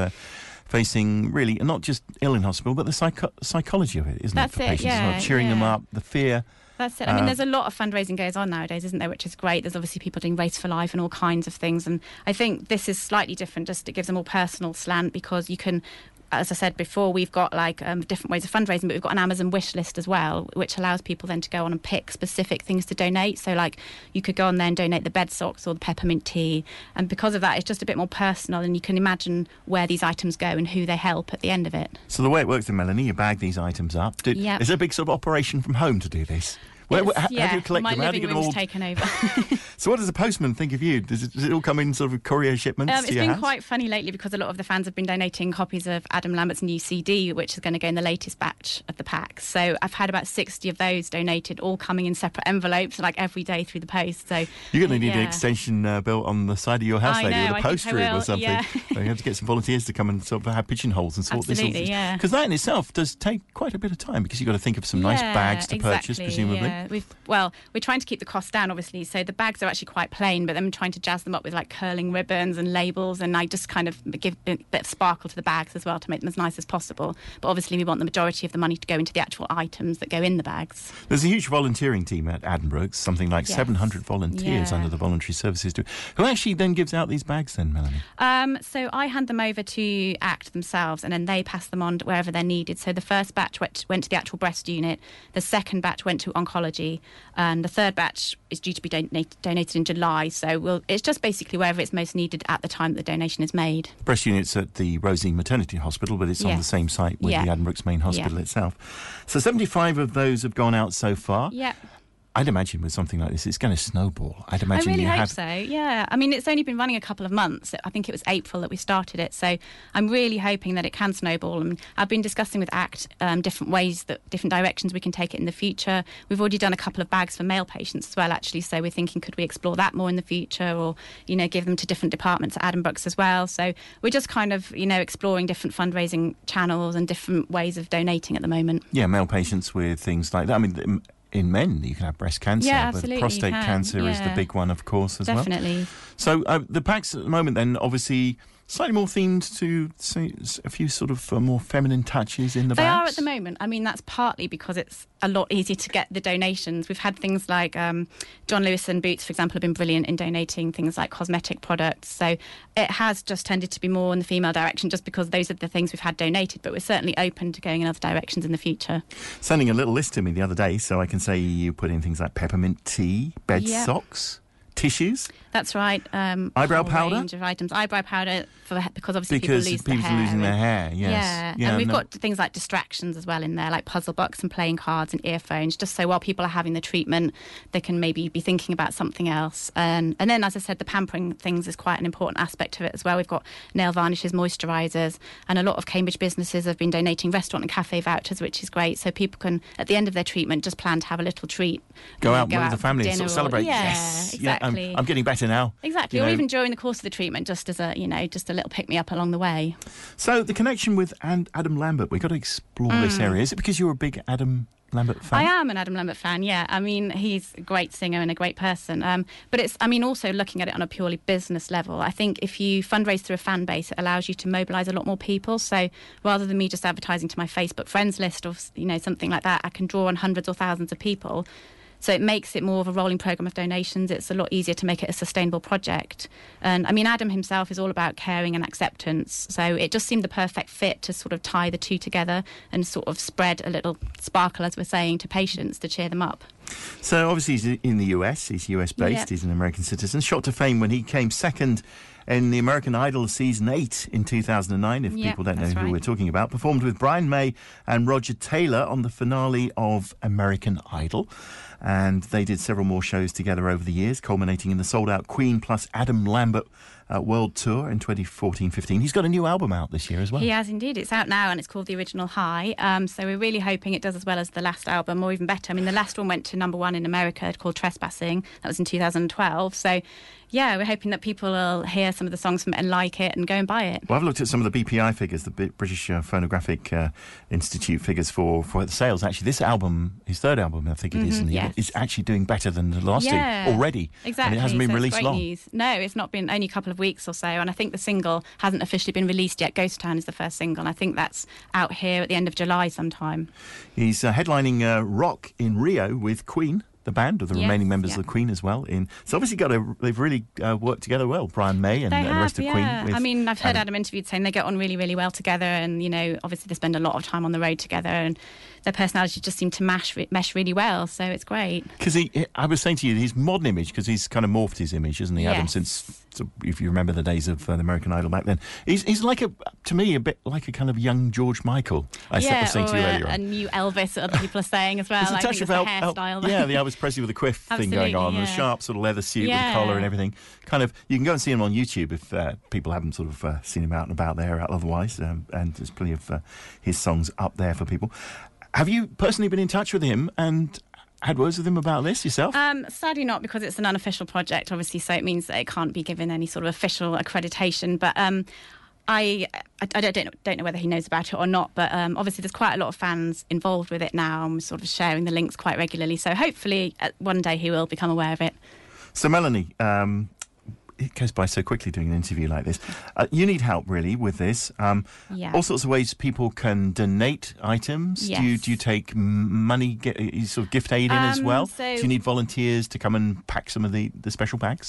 facing really not just ill in hospital, but the psychology of it, isn't it, for patients as well? Cheering them up, the fear. That's it. I mean, there's a lot of fundraising goes on nowadays, isn't there, which is great. There's obviously people doing Race for Life and all kinds of things. And I think this is slightly different, just it gives a more personal slant because you can, as I said before, we've got different ways of fundraising, but we've got an Amazon wish list as well, which allows people then to go on and pick specific things to donate. So like you could go on there and donate the bed socks or the peppermint tea. And because of that, it's just a bit more personal and you can imagine where these items go and who they help at the end of it. So the way it works then, Melanie, you bag these items up. Is it a big sort of operation from home to do this? How do you collect my them? living room's taken over. So what does the postman think of you? Does it all come in sort of courier shipments to It's your been house? quite funny lately because a lot of the fans have been donating copies of Adam Lambert's new CD, which is going to go in the latest batch of the packs. So I've had about 60 of those donated, all coming in separate envelopes, like every day through the post. So you're going to need an extension built on the side of your house, lady, with a post room or something. Yeah. You have to get some volunteers to come and sort of have pigeonholes and sort this all. Yeah. Because that in itself does take quite a bit of time because you've got to think of some nice bags to purchase, presumably. Yeah. We're trying to keep the cost down, obviously. So the bags are actually quite plain, but then I'm trying to jazz them up with like curling ribbons and labels, and I just kind of give a bit of sparkle to the bags as well to make them as nice as possible. But obviously we want the majority of the money to go into the actual items that go in the bags. There's a huge volunteering team at Addenbrooke's, something like 700 volunteers under the voluntary services. Who actually then gives out these bags then, Melanie? So I hand them over to ACT themselves, and then they pass them on wherever they're needed. So the first batch went to the actual breast unit, the second batch went to oncology, and the third batch is due to be donated in July. So it's just basically wherever it's most needed at the time that the donation is made. The breast unit's at the Rosie Maternity Hospital, but it's on the same site with the Addenbrooke's main hospital itself. So 75 of those have gone out so far. Yeah. I'd imagine with something like this, it's going to snowball. I'd imagine I really you hope have... so, yeah. I mean, it's only been running a couple of months. I think it was April that we started it. So I'm really hoping that it can snowball. And I've been discussing with ACT different ways, different directions we can take it in the future. We've already done a couple of bags for male patients as well, actually. So we're thinking, could we explore that more in the future, or, you know, give them to different departments at Addenbrooke's as well. So we're just kind of, you know, exploring different fundraising channels and different ways of donating at the moment. Yeah, male patients with things like that. I mean, in men, you can have breast cancer, Yeah, but absolutely, prostate you can. cancer is the Yeah. big one, of course, as well. Definitely. So the packs at the moment, then, obviously slightly more themed to, say, a few sort of more feminine touches in the They bags. are at the moment. I mean, that's partly because it's a lot easier to get the donations. We've had things like John Lewis and Boots, for example, have been brilliant in donating things like cosmetic products. So it has just tended to be more in the female direction just because those are the things we've had donated. But we're certainly open to going in other directions in the future. Sending a little list to me the other day, so I can say you put in things like peppermint tea, bed Yep. socks, tissues. That's right. Eyebrow whole powder? range of items. Eyebrow powder because obviously Because people lose people are losing their hair, yes. Yeah, and we've no. got things like distractions as well in there, like puzzle books and playing cards and earphones, just so while people are having the treatment, they can maybe be thinking about something else. And then, as I said, the pampering things is quite an important aspect of it as well. We've got nail varnishes, moisturisers, and a lot of Cambridge businesses have been donating restaurant and cafe vouchers, which is great. So people can, at the end of their treatment, just plan to have a little treat. Go you know, out with the for family and dinner sort of celebrate. Yeah, Yes. exactly. Yeah, I'm getting better now. Exactly, You or know. even during the course of the treatment, just as a, you know, just a little pick-me-up along the way. So the connection with Adam Lambert, we've got to explore this area. Is it because you're a big Adam Lambert fan? I am an Adam Lambert fan, yeah. I mean, he's a great singer and a great person. But it's, I mean, also looking at it on a purely business level, I think if you fundraise through a fan base, it allows you to mobilise a lot more people. So rather than me just advertising to my Facebook friends list or, you know, something like that, I can draw on hundreds or thousands of people. So it makes it more of a rolling programme of donations. It's a lot easier to make it a sustainable project. And I mean, Adam himself is all about caring and acceptance. So it just seemed the perfect fit to sort of tie the two together and sort of spread a little sparkle, as we're saying, to patients to cheer them up. So obviously he's in the US, he's US based, Yep. he's an American citizen. Shot to fame when he came second in the American Idol Season 8 in 2009, if Yep, people don't know that's who right. we're talking about. Performed with Brian May and Roger Taylor on the finale of American Idol. And they did several more shows together over the years, culminating in the sold-out Queen plus Adam Lambert World Tour in 2014-15. He's got a new album out this year as well. He has indeed. It's out now and it's called The Original High. So we're really hoping it does as well as the last album, or even better. I mean, the last one went to #1 in America called Trespassing. That was in 2012. So, yeah, we're hoping that people will hear some of the songs from it and like it and go and buy it. Well, I've looked at some of the BPI figures, the British Phonographic Institute figures for the sales. Actually, this album, his third album, I think it is, yes. is actually doing better than the last two already. Exactly. And it hasn't been so it's released great long. News. No, it's not been only a couple of weeks or so. And I think the single hasn't officially been released yet. Ghost Town is the first single. And I think that's out here at the end of July sometime. He's headlining Rock in Rio with Queen, the band, or the Yes, remaining members yeah. of Queen as well. So obviously they've really worked together well, Brian May and They the have, rest of yeah. Queen. With I mean, I've heard Adam interviewed saying they get on really, really well together, and, you know, obviously they spend a lot of time on the road together, and their personalities just seem to mesh really well, so it's great. Because I was saying to you, his modern image, because he's kind of morphed his image, hasn't he, Adam, Yes. since, if you remember the days of the American Idol back then. He's like, to me, a bit like a kind of young George Michael, I was saying to you earlier a on. new Elvis, other people are saying as well. There's a I touch think of it's the hairstyle. yeah, the Elvis Presley with the quiff thing going on, Absolutely, and a yeah. sharp sort of leather suit with a Yeah. collar and everything. Kind of, you can go and see him on YouTube if people haven't sort of seen him out and about there otherwise, and there's plenty of his songs up there for people. Have you personally been in touch with him and had words with him about this yourself? Sadly not, because it's an unofficial project, obviously, so it means that it can't be given any sort of official accreditation. But I don't know whether he knows about it or not, but obviously there's quite a lot of fans involved with it now, and we're sort of sharing the links quite regularly. So hopefully one day he will become aware of it. So, Melanie, it goes by so quickly doing an interview like this. You need help, really, with this. Yeah. All sorts of ways people can donate items. Yes. Do you take money, sort of gift aid in as well? so- Do you need volunteers to come and pack some of the special bags?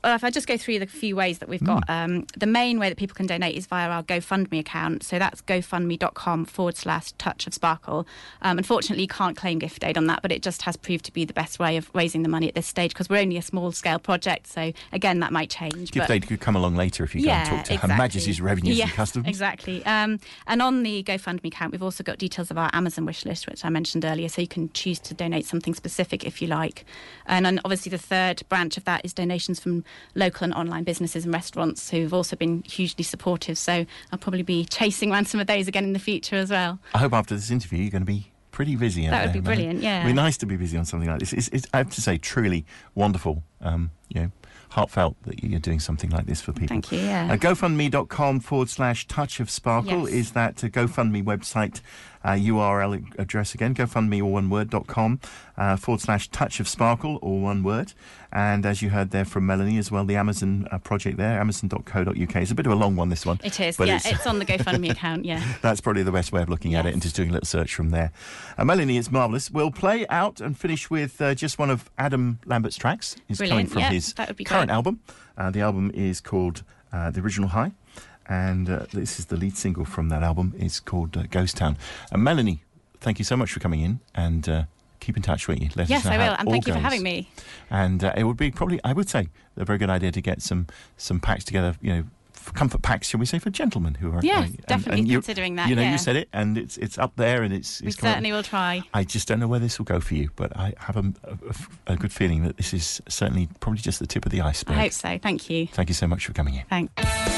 Well, if I just go through the few ways that we've got, the main way that people can donate is via our GoFundMe account. So that's gofundme.com/Touch of Sparkle. Unfortunately, you can't claim gift aid on that, but it just has proved to be the best way of raising the money at this stage because we're only a small-scale project. So, again, that might change. Gift aid could come along later if you go and talk to Her Majesty's Revenues and Customs. Exactly. And on the GoFundMe account, we've also got details of our Amazon wish list, which I mentioned earlier, so you can choose to donate something specific if you like. And then obviously the third branch of that is donations from local and online businesses and restaurants who've also been hugely supportive. So I'll probably be chasing around some of those again in the future as well. I hope after this interview you're going to be pretty busy. That would be brilliant, yeah. It'd be nice to be busy on something like this. It's, I have to say, truly wonderful, heartfelt that you're doing something like this for people. Thank you, yeah. GoFundMe.com/Touch of Sparkle is that GoFundMe website URL address again, GoFundMe, all one word, .com /Touch of Sparkle, all one word. And as you heard there from Melanie as well, the Amazon project there, amazon.co.uk. It's a bit of a long one, this one. It is, but it's on the GoFundMe account, yeah. That's probably the best way of looking at it and just doing a little search from there. Melanie, it's marvellous. We'll play out and finish with just one of Adam Lambert's tracks. It's coming from his current album. The album is called The Original High. And this is the lead single from that album. It's called Ghost Town. Melanie, thank you so much for coming in and keep in touch, won't you? Let us know I how will, and all thank you for goes. having me. And it would be probably, I would say, a very good idea to get some packs together, comfort packs, shall we say, for gentlemen who are... definitely considering that, you said it, and it's up there, and it's we certainly will try. I just don't know where this will go for you, but I have a good feeling that this is certainly probably just the tip of the iceberg. I hope so. Thank you. Thank you so much for coming in. Thanks.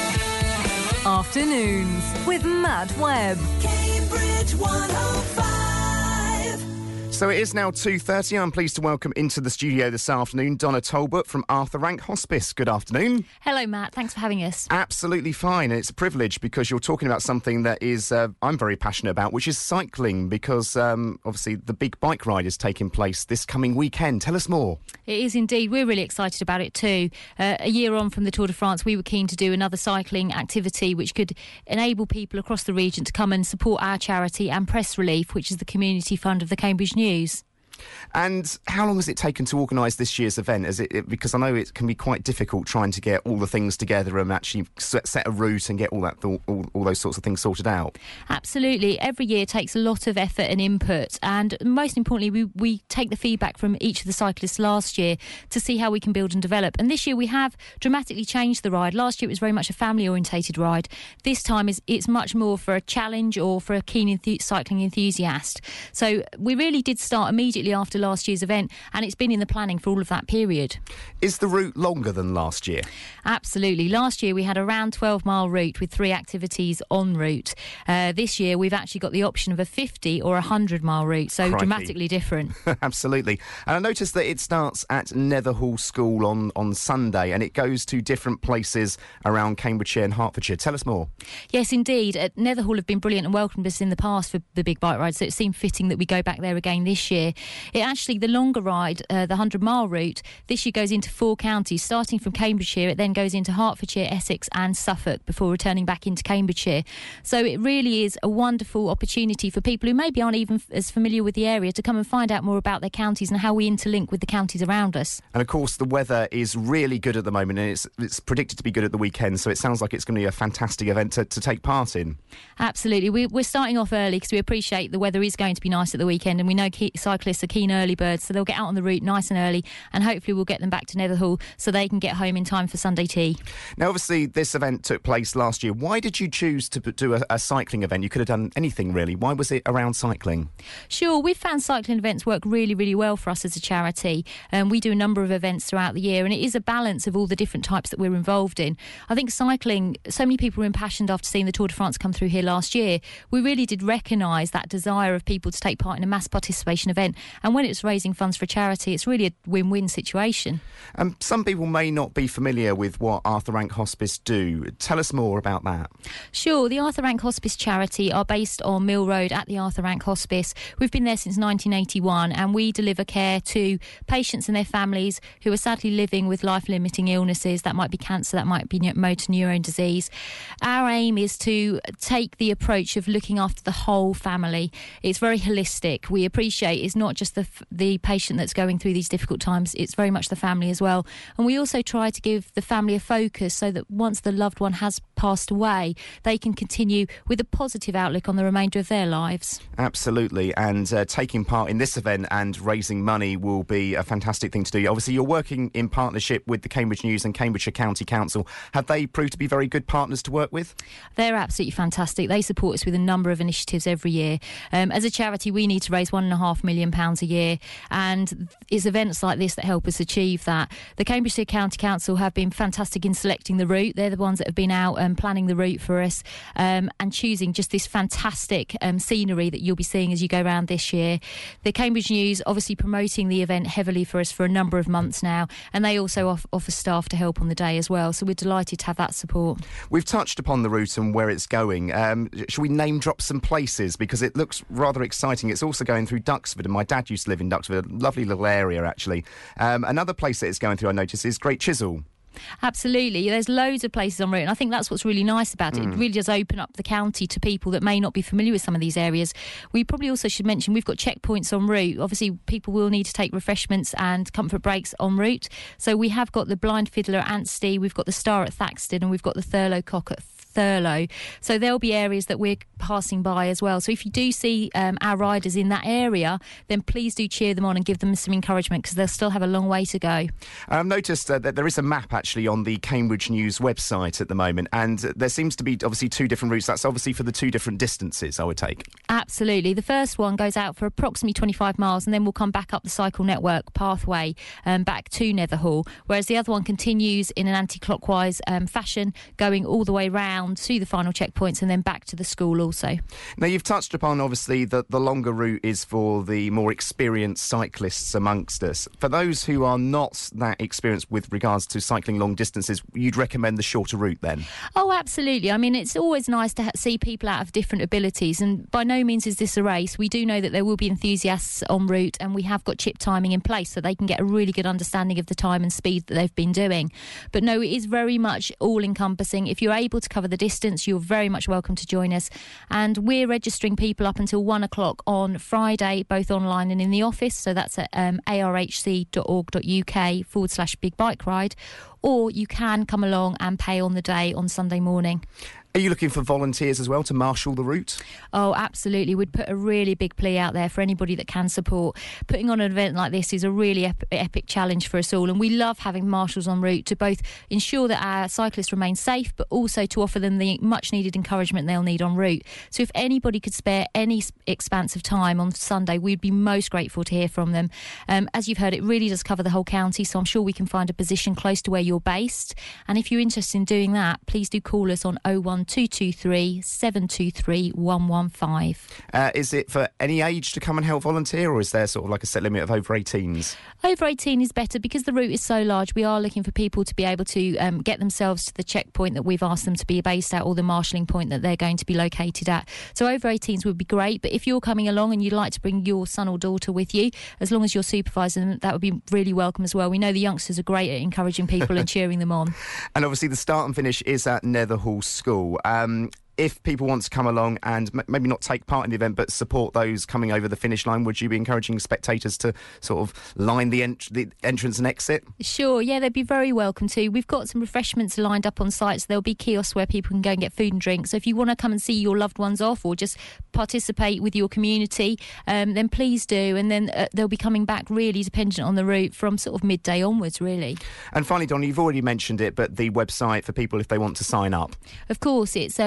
Afternoons with Matt Webb. Cambridge 105. So it is now 2:30. I'm pleased to welcome into the studio this afternoon Donna Talbot from Arthur Rank Hospice. Good afternoon. Hello, Matt. Thanks for having us. Absolutely fine. And it's a privilege because you're talking about something that is I'm very passionate about, which is cycling, because obviously the big bike ride is taking place this coming weekend. Tell us more. It is indeed. We're really excited about it too. A year on from the Tour de France, we were keen to do another cycling activity which could enable people across the region to come and support our charity and Press Relief, which is the community fund of the Cambridge News. And how long has it taken to organise this year's event? Because I know it can be quite difficult trying to get all the things together and actually set a route and get all those sorts of things sorted out. Absolutely. Every year takes a lot of effort and input, and most importantly, we take the feedback from each of the cyclists last year to see how we can build and develop. And this year we have dramatically changed the ride. Last year it was very much a family-orientated ride. This time it's much more for a challenge or for a keen cycling enthusiast. So we really did start immediately after last year's event, and it's been in the planning for all of that period. Is the route longer than last year? Absolutely. Last year we had around 12-mile route with 3 activities en route. This year we've actually got the option of a 50 or 100-mile route, so Crikey. Dramatically different. Absolutely. And I noticed that it starts at Netherhall School on Sunday, and it goes to different places around Cambridgeshire and Hertfordshire. Tell us more. Yes, indeed. Netherhall have been brilliant and welcomed us in the past for the big bike ride, so it seemed fitting that we go back there again this year. The longer ride, the 100-mile route, this year goes into 4 counties. Starting from Cambridgeshire, it then goes into Hertfordshire, Essex and Suffolk before returning back into Cambridgeshire. So it really is a wonderful opportunity for people who maybe aren't even as familiar with the area to come and find out more about their counties and how we interlink with the counties around us. And of course the weather is really good at the moment, and it's predicted to be good at the weekend, so it sounds like it's going to be a fantastic event to take part in. Absolutely. We're starting off early because we appreciate the weather is going to be nice at the weekend, and we know cyclists are keen early birds, so they'll get out on the route nice and early, and hopefully we'll get them back to Netherhall so they can get home in time for Sunday tea. Now obviously this event took place last year. Why did you choose to do a cycling event? You could have done anything really. Why was it around cycling? Sure, we've found cycling events work really, really well for us as a charity. We do a number of events throughout the year, and it is a balance of all the different types that we're involved in. I think cycling, so many people were impassioned after seeing the Tour de France come through here last year. We really did recognise that desire of people to take part in a mass participation event, and when it's raising funds for a charity, it's really a win-win situation. Some people may not be familiar with what Arthur Rank Hospice do. Tell us more about that. Sure, the Arthur Rank Hospice charity are based on Mill Road at the Arthur Rank Hospice. We've been there since 1981, and we deliver care to patients and their families who are sadly living with life-limiting illnesses. That might be cancer, that might be motor neurone disease. Our aim is to take the approach of looking after the whole family. It's very holistic. We appreciate it's not just just the patient that's going through these difficult times, it's very much the family as well. And we also try to give the family a focus so that once the loved one has passed away, they can continue with a positive outlook on the remainder of their lives. Absolutely, and taking part in this event and raising money will be a fantastic thing to do. Obviously, you're working in partnership with the Cambridge News and Cambridgeshire County Council. Have they proved to be very good partners to work with? They're absolutely fantastic. They support us with a number of initiatives every year. As a charity, we need to raise £1.5 million a year, and it's events like this that help us achieve that. The Cambridgeshire County Council have been fantastic in selecting the route. They're the ones that have been out and planning the route for us, and choosing just this fantastic scenery that you'll be seeing as you go around this year. The Cambridge News obviously promoting the event heavily for us for a number of months now, and they also offer staff to help on the day as well, so we're delighted to have that support. We've touched upon the route and where it's going. Shall we name drop some places, because it looks rather exciting? It's also going through Duxford, and my dad used to live in Duxford, a lovely little area actually. Another place that it's going through, I noticed, is Great Chisel. Absolutely. There's loads of places en route, and I think that's what's really nice about it. It really does open up the county to people that may not be familiar with some of these areas. We probably also should mention we've got checkpoints en route. Obviously, people will need to take refreshments and comfort breaks en route. So we have got the Blind Fiddler at Anstey, we've got the Star at Thaxted, and we've got the Thurlow Cock at Thurlow. So there'll be areas that we're passing by as well. So if you do see our riders in that area, then please do cheer them on and give them some encouragement, because they'll still have a long way to go. I've noticed that there is a map actually on the Cambridge News website at the moment, and there seems to be obviously two different routes. That's obviously for the two different distances, I would take. Absolutely. The first one goes out for approximately 25 miles, and then we'll come back up the cycle network pathway back to Netherhall, whereas the other one continues in an anti-clockwise fashion, going all the way round to the final checkpoints and then back to the school also. Now, you've touched upon, obviously, that the longer route is for the more experienced cyclists amongst us. For those who are not that experienced with regards to cycling long distances, you'd recommend the shorter route then? Oh, absolutely. I mean, it's always nice to see people out of different abilities, and by no means is this a race. We do know that there will be enthusiasts en route, and we have got chip timing in place so they can get a really good understanding of the time and speed that they've been doing. But no, it is very much all-encompassing. If you're able to cover the distance, you're very much welcome to join us. And we're registering people up until 1 o'clock on Friday, both online and in the office. So that's at arhc.org.uk/big bike ride. Or you can come along and pay on the day on Sunday morning. Are you looking for volunteers as well to marshal the route? Oh, absolutely. We'd put a really big plea out there for anybody that can support. Putting on an event like this is a really epic challenge for us all, and we love having marshals en route to both ensure that our cyclists remain safe, but also to offer them the much needed encouragement they'll need en route. So if anybody could spare any expanse of time on Sunday, we'd be most grateful to hear from them. As you've heard, it really does cover the whole county, so I'm sure we can find a position close to where you're based. And if you're interested in doing that, please do call us on 01223 723 115. Is it for any age to come and help volunteer, or is there sort of like a set limit of over 18s? Over 18 is better because the route is so large. We are looking for people to be able to get themselves to the checkpoint that we've asked them to be based at, or the marshalling point that they're going to be located at. So over 18s would be great, but if you're coming along and you'd like to bring your son or daughter with you, as long as you're supervising them, that would be really welcome as well. We know the youngsters are great at encouraging people and cheering them on. And obviously the start and finish is at Netherhall School. If people want to come along and maybe not take part in the event but support those coming over the finish line, would you be encouraging spectators to sort of line the entrance and exit? Sure, yeah, they'd be very welcome to. We've got some refreshments lined up on site, so there'll be kiosks where people can go and get food and drink. So if you want to come and see your loved ones off or just participate with your community, then please do. And then they'll be coming back really dependent on the route from sort of midday onwards, really. And finally, Donna, you've already mentioned it, but the website for people if they want to sign up. Of course, it's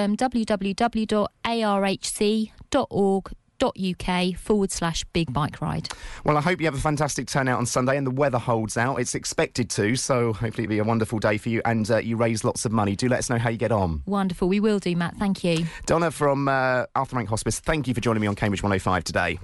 www.arhc.org.uk/big bike ride. Well, I hope you have a fantastic turnout on Sunday and the weather holds out. It's expected to, so hopefully it'll be a wonderful day for you and you raise lots of money. Do let us know how you get on. Wonderful, we will do, Matt. Thank you. Donna from Arthur Rank Hospice, thank you for joining me on Cambridge 105 today.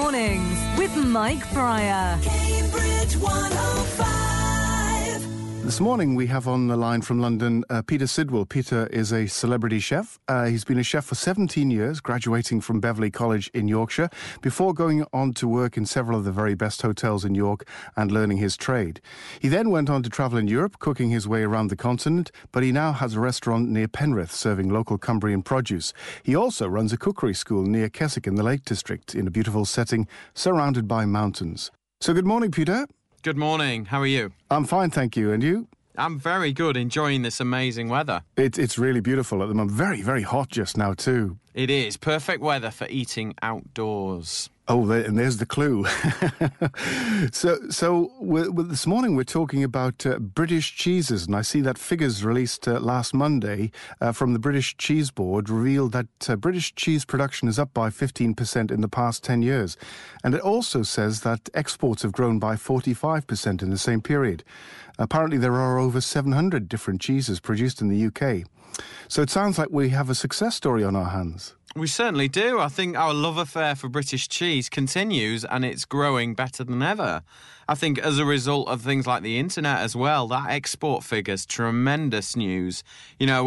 Mid-mornings with Mike Pryor. Cambridge 105. This morning we have on the line from London Peter Sidwell. Peter is a celebrity chef. He's been a chef for 17 years, graduating from Beverley College in Yorkshire, before going on to work in several of the very best hotels in York and learning his trade. He then went on to travel in Europe, cooking his way around the continent, but he now has a restaurant near Penrith serving local Cumbrian produce. He also runs a cookery school near Keswick in the Lake District in a beautiful setting surrounded by mountains. So good morning, Peter. Good morning. How are you? I'm fine, thank you. And you? I'm very good, enjoying this amazing weather. It's really beautiful at the moment. Very, very hot just now, too. It is. Perfect weather for eating outdoors. Oh, and there's the clue. So this morning we're talking about British cheeses, and I see that figures released last Monday from the British Cheese Board revealed that British cheese production is up by 15% in the past 10 years. And it also says that exports have grown by 45% in the same period. Apparently there are over 700 different cheeses produced in the UK. So it sounds like we have a success story on our hands. We certainly do. I think our love affair for British cheese continues, and it's growing better than ever. I think as a result of things like the internet as well, that export figure's tremendous news. You know,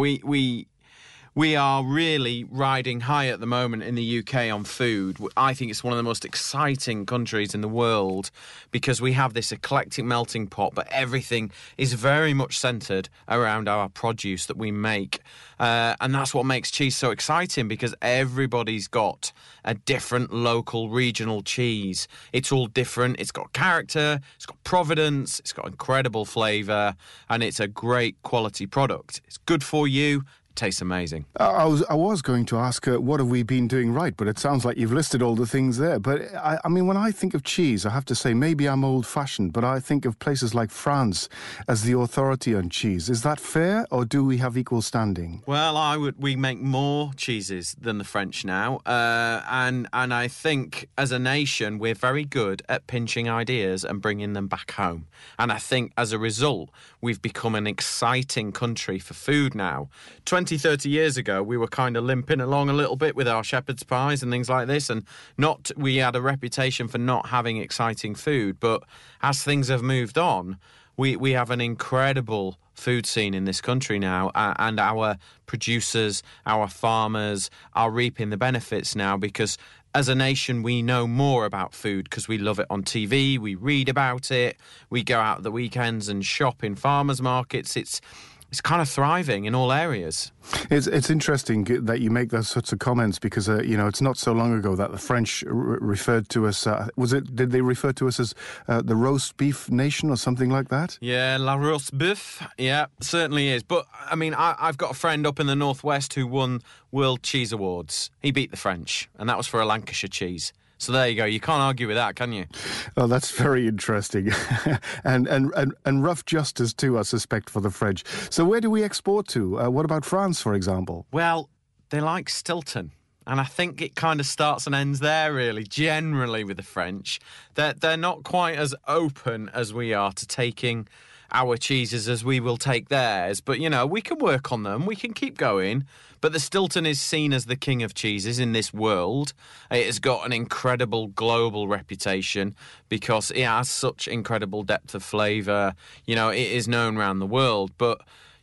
we are really riding high at the moment in the UK on food. I think it's one of the most exciting countries in the world because we have this eclectic melting pot, but everything is very much centred around our produce that we make. And that's what makes cheese so exciting because everybody's got a different local regional cheese. It's all different. It's got character, it's got provenance, it's got incredible flavour, and it's a great quality product. It's good for you. Tastes amazing. I was going to ask, what have we been doing right? But it sounds like you've listed all the things there. But, I mean, when I think of cheese, I have to say, maybe I'm old-fashioned, but I think of places like France as the authority on cheese. Is that fair, or do we have equal standing? Well, we make more cheeses than the French now. And I think, as a nation, we're very good at pinching ideas and bringing them back home. And I think, as a result, we've become an exciting country for food now. 20-30 years ago, we were kind of limping along a little bit with our shepherd's pies and things like this, and we had a reputation for not having exciting food. But as things have moved on, we have an incredible food scene in this country now, and our producers, our farmers are reaping the benefits now because as a nation, we know more about food because we love it on TV, we read about it, we go out at the weekends and shop in farmers' markets. It's kind of thriving in all areas. It's interesting that you make those sorts of comments because, it's not so long ago that the French referred to us, did they refer to us as the roast beef nation or something like that? Yeah, la roast beef. Yeah, certainly is. But, I mean, I've got a friend up in the Northwest who won World Cheese Awards. He beat the French, and that was for a Lancashire cheese. So there you go. You can't argue with that, can you? Oh, that's very interesting. and rough justice too, I suspect, for the French. So where do we export to? What about France, for example? Well, they like Stilton. And I think it kind of starts and ends there, really, generally with the French. They're not quite as open as we are to taking our cheeses as we will take theirs. But, we can work on them. We can keep going. But the Stilton is seen as the king of cheeses in this world. It has got an incredible global reputation because it has such incredible depth of flavour. It is known around the world. But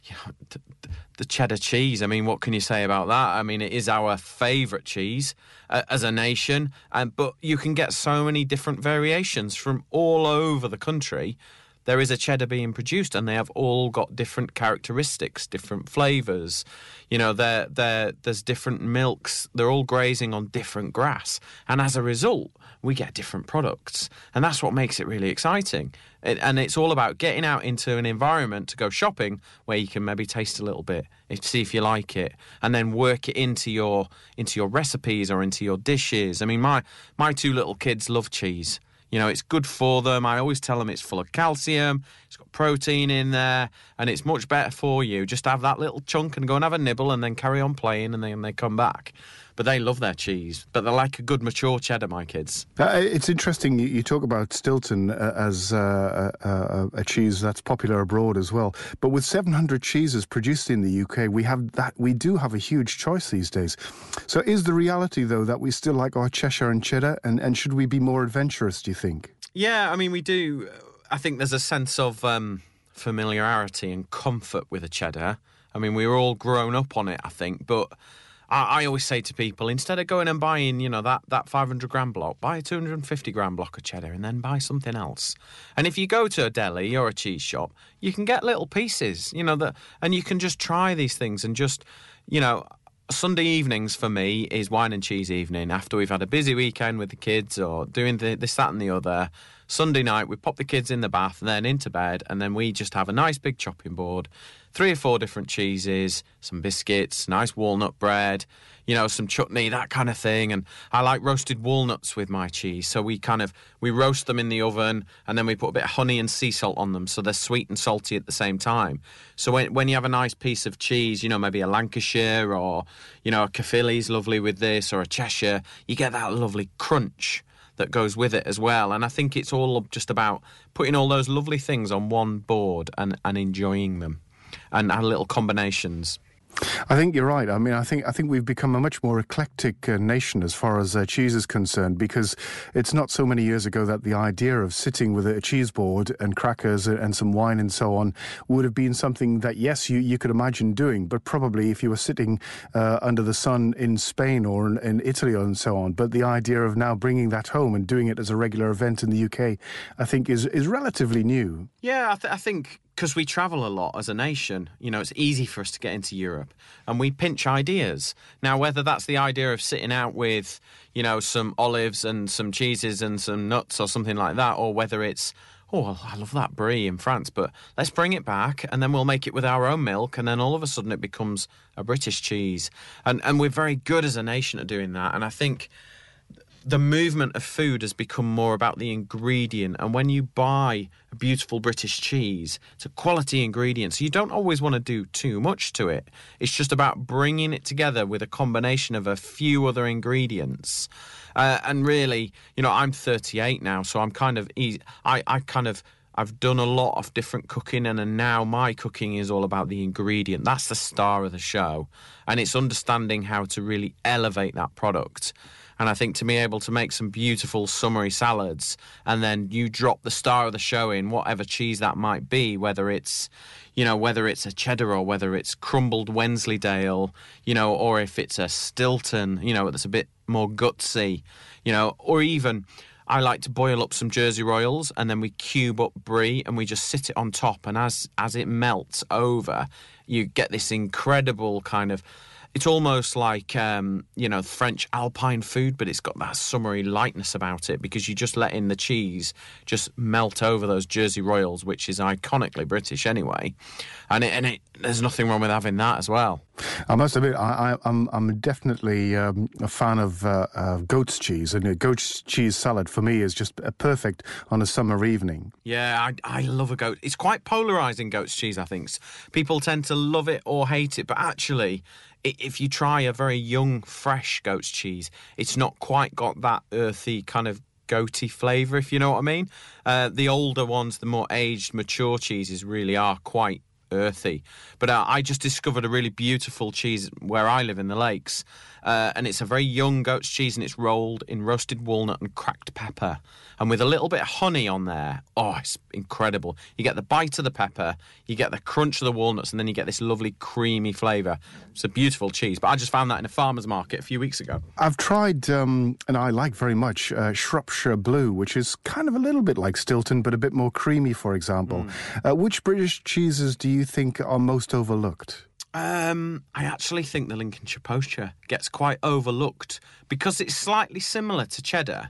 the cheddar cheese, I mean, what can you say about that? I mean, it is our favourite cheese as a nation. But you can get so many different variations from all over the country. There is a cheddar being produced and they have all got different characteristics, different flavours. There's different milks. They're all grazing on different grass. And as a result, we get different products. And that's what makes it really exciting. And it's all about getting out into an environment to go shopping where you can maybe taste a little bit, see if you like it, and then work it into your recipes or into your dishes. I mean, my two little kids love cheese. It's good for them. I always tell them it's full of calcium, it's got protein in there, and it's much better for you. Just have that little chunk and go and have a nibble and then carry on playing, and then they come back. But they love their cheese. But they're like a good mature cheddar, my kids. It's interesting you talk about Stilton as a cheese that's popular abroad as well. But with 700 cheeses produced in the UK, we do have a huge choice these days. So is the reality, though, that we still like our Cheshire and cheddar? And should we be more adventurous, do you think? Yeah, I mean, we do. I think there's a sense of familiarity and comfort with a cheddar. I mean, we were all grown up on it, I think, but I always say to people, instead of going and buying, that 500 gram block, buy a 250 gram block of cheddar and then buy something else. And if you go to a deli or a cheese shop, you can get little pieces, and you can just try these things and just, Sunday evenings for me is wine and cheese evening after we've had a busy weekend with the kids or doing this, that and the other. Sunday night, we pop the kids in the bath and then into bed, and then we just have a nice big chopping board, 3 or 4 different cheeses, some biscuits, nice walnut bread, some chutney, that kind of thing. And I like roasted walnuts with my cheese, so we roast them in the oven, and then we put a bit of honey and sea salt on them, so they're sweet and salty at the same time. So when you have a nice piece of cheese, maybe a Lancashire or, a Caerphilly's lovely with this, or a Cheshire, you get that lovely crunch that goes with it as well. And I think it's all just about putting all those lovely things on one board and enjoying them and little combinations. I think you're right. I mean, I think we've become a much more eclectic nation as far as cheese is concerned, because it's not so many years ago that the idea of sitting with a cheese board and crackers and some wine and so on would have been something that, yes, you could imagine doing, but probably if you were sitting under the sun in Spain or in Italy and so on. But the idea of now bringing that home and doing it as a regular event in the UK, I think is relatively new. Yeah, I think because we travel a lot as a nation, it's easy for us to get into Europe and we pinch ideas. Now, whether that's the idea of sitting out with, some olives and some cheeses and some nuts or something like that, or whether it's, I love that brie in France, but let's bring it back and then we'll make it with our own milk, and then all of a sudden it becomes a British cheese. And we're very good as a nation at doing that. And I think the movement of food has become more about the ingredient, and when you buy a beautiful British cheese, it's a quality ingredient, so you don't always want to do too much to it. It's just about bringing it together with a combination of a few other ingredients. And really, I'm 38 now, so I'm kind of easy. I've done a lot of different cooking, and now my cooking is all about the ingredient. That's the star of the show, and it's understanding how to really elevate that product. And I think to be able to make some beautiful summery salads, and then you drop the star of the show in, whatever cheese that might be, whether it's a cheddar or whether it's crumbled Wensleydale, or if it's a Stilton, that's a bit more gutsy, or even I like to boil up some Jersey Royals and then we cube up brie and we just sit it on top. And as it melts over, you get this incredible kind of, it's almost like, French Alpine food, but it's got that summery lightness about it because you just let in the cheese just melt over those Jersey Royals, which is iconically British anyway. And there's nothing wrong with having that as well. I must admit, I'm definitely a fan of goat's cheese, and goat's cheese salad for me is just perfect on a summer evening. Yeah, I love a goat. It's quite polarising, goat's cheese, I think. People tend to love it or hate it, but actually, if you try a very young, fresh goat's cheese, it's not quite got that earthy kind of goaty flavour, if you know what I mean. The older ones, the more aged, mature cheeses really are quite earthy. But I just discovered a really beautiful cheese where I live in the Lakes, and it's a very young goat's cheese, and it's rolled in roasted walnut and cracked pepper, and with a little bit of honey on there. Oh, it's incredible. You get the bite of the pepper, you get the crunch of the walnuts, and then you get this lovely creamy flavour. It's a beautiful cheese, but I just found that in a farmer's market a few weeks ago. I've tried, and I like very much, Shropshire Blue, which is kind of a little bit like Stilton, but a bit more creamy, for example. Which British cheeses do you think are most overlooked? I actually think the Lincolnshire Poacher gets quite overlooked because it's slightly similar to cheddar.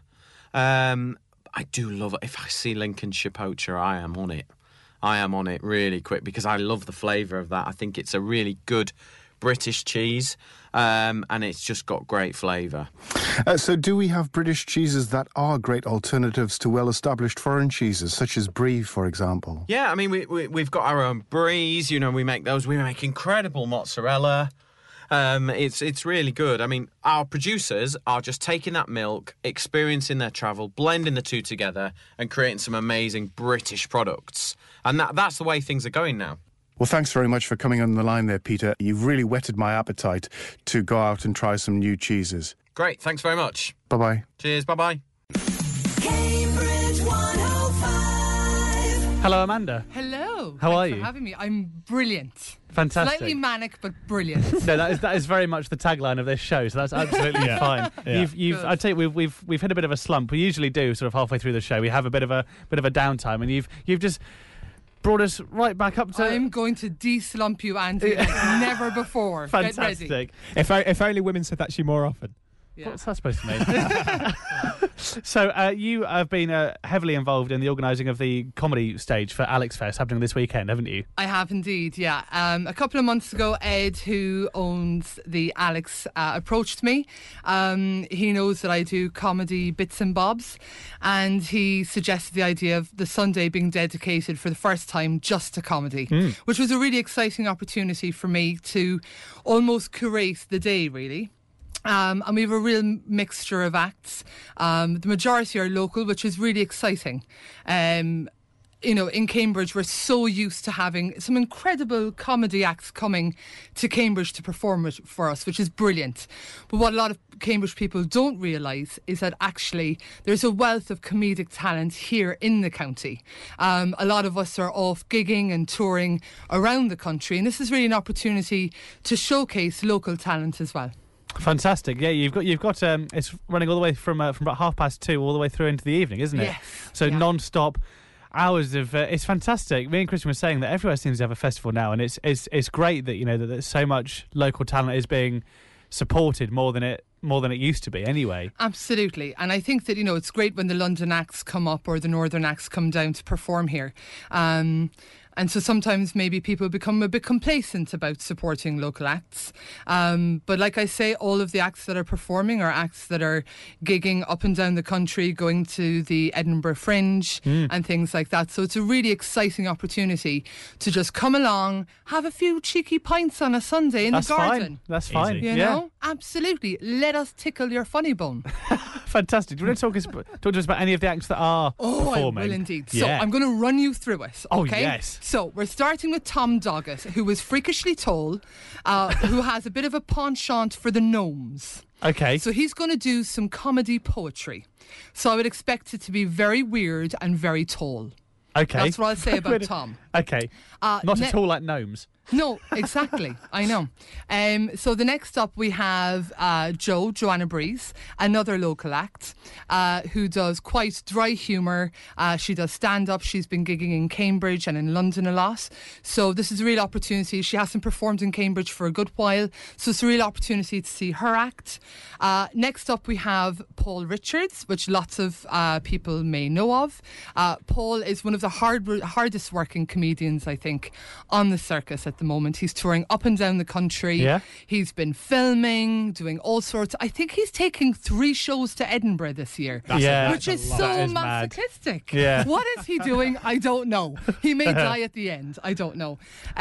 I do love it. If I see Lincolnshire Poacher, I am on it. I am on it really quick because I love the flavour of that. I think it's a really good British cheese, and it's just got great flavour. So do we have British cheeses that are great alternatives to well-established foreign cheeses, such as brie, for example? Yeah, I mean, we've got our own bries, we make those. We make incredible mozzarella. It's really good. I mean, our producers are just taking that milk, experiencing their travel, blending the two together and creating some amazing British products. And that's the way things are going now. Well, thanks very much for coming on the line there, Peter. You've really whetted my appetite to go out and try some new cheeses. Great, thanks very much. Bye-bye. Cheers, bye-bye. Cambridge 105. Hello, Amanda. Hello. Hello. How are Thanks you? for having me. I'm brilliant. Fantastic. Slightly manic, but brilliant. No, that is very much the tagline of this show, so that's absolutely fine. Yeah. I'd say we've hit a bit of a slump. We usually do sort of halfway through the show. We have a bit of a downtime, and you've just brought us right back up to. I'm going to de-slump you, Andy, like never before. Fantastic. Get ready. If only women said that she more often. Yeah. What's that supposed to mean? So you have been heavily involved in the organising of the comedy stage for Alex Fest happening this weekend, haven't you? I have indeed, yeah. A couple of months ago, Ed, who owns the Alex, approached me. He knows that I do comedy bits and bobs, and he suggested the idea of the Sunday being dedicated for the first time just to comedy, which was a really exciting opportunity for me to almost curate the day, really. And we have a real mixture of acts. The majority are local, which is really exciting. You know, in Cambridge, we're so used to having some incredible comedy acts coming to Cambridge to perform for us, which is brilliant. But what a lot of Cambridge people don't realise is that actually there's a wealth of comedic talent here in the county. A lot of us are off gigging and touring around the country, and this is really an opportunity to showcase local talent as well. Fantastic. Yeah, you've got it's running all the way from about 2:30 all the way through into the evening, isn't it? Yes. So non-stop hours of it's fantastic. Me and Christian were saying that everywhere seems to have a festival now, and it's great that that there's so much local talent is being supported more than it used to be anyway. Absolutely. And I think that it's great when the London acts come up or the Northern acts come down to perform here. And so sometimes maybe people become a bit complacent about supporting local acts. But like I say, all of the acts that are performing are acts that are gigging up and down the country, going to the Edinburgh Fringe and things like that. So it's a really exciting opportunity to just come along, have a few cheeky pints on a Sunday in the garden. That's fine. You know? Absolutely. Let us tickle your funny bone. Fantastic. Do you want to talk to us about any of the acts that are performing? I will indeed. So I'm going to run you through it. Okay? Oh, yes. So we're starting with Tom Doggett, who is freakishly tall, who has a bit of a penchant for the gnomes. Okay. So he's going to do some comedy poetry. So I would expect it to be very weird and very tall. Okay. That's what I'll say about Tom. Okay. Not at all like gnomes. No, exactly. I know. So the next up we have Joanna Breeze, another local act who does quite dry humour. She does stand-up. She's been gigging in Cambridge and in London a lot. So this is a real opportunity. She hasn't performed in Cambridge for a good while, so it's a real opportunity to see her act. Next up we have Paul Richards, which lots of people may know of. Paul is one of the hardest working comedians, I think, on the circus at the moment. He's touring up and down the country. Yeah. He's been filming, doing all sorts. I think he's taking 3 shows to Edinburgh this year, which is so masochistic. Yeah. What is he doing? I don't know. He may die at the end. I don't know.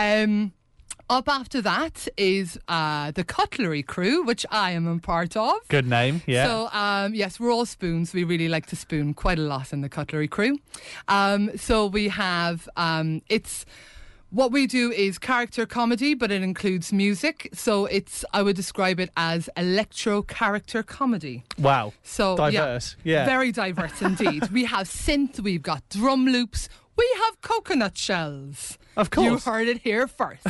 Up after that is the Cutlery Crew, which I am a part of. Good name, yeah. So, yes, we're all spoons. We really like to spoon quite a lot in the Cutlery Crew. So we have, what we do is character comedy, but it includes music. So I would describe it as electro character comedy. Wow. So diverse. Yeah. Very diverse indeed. We have synth, we've got drum loops, we have coconut shells. Of course. You heard it here first.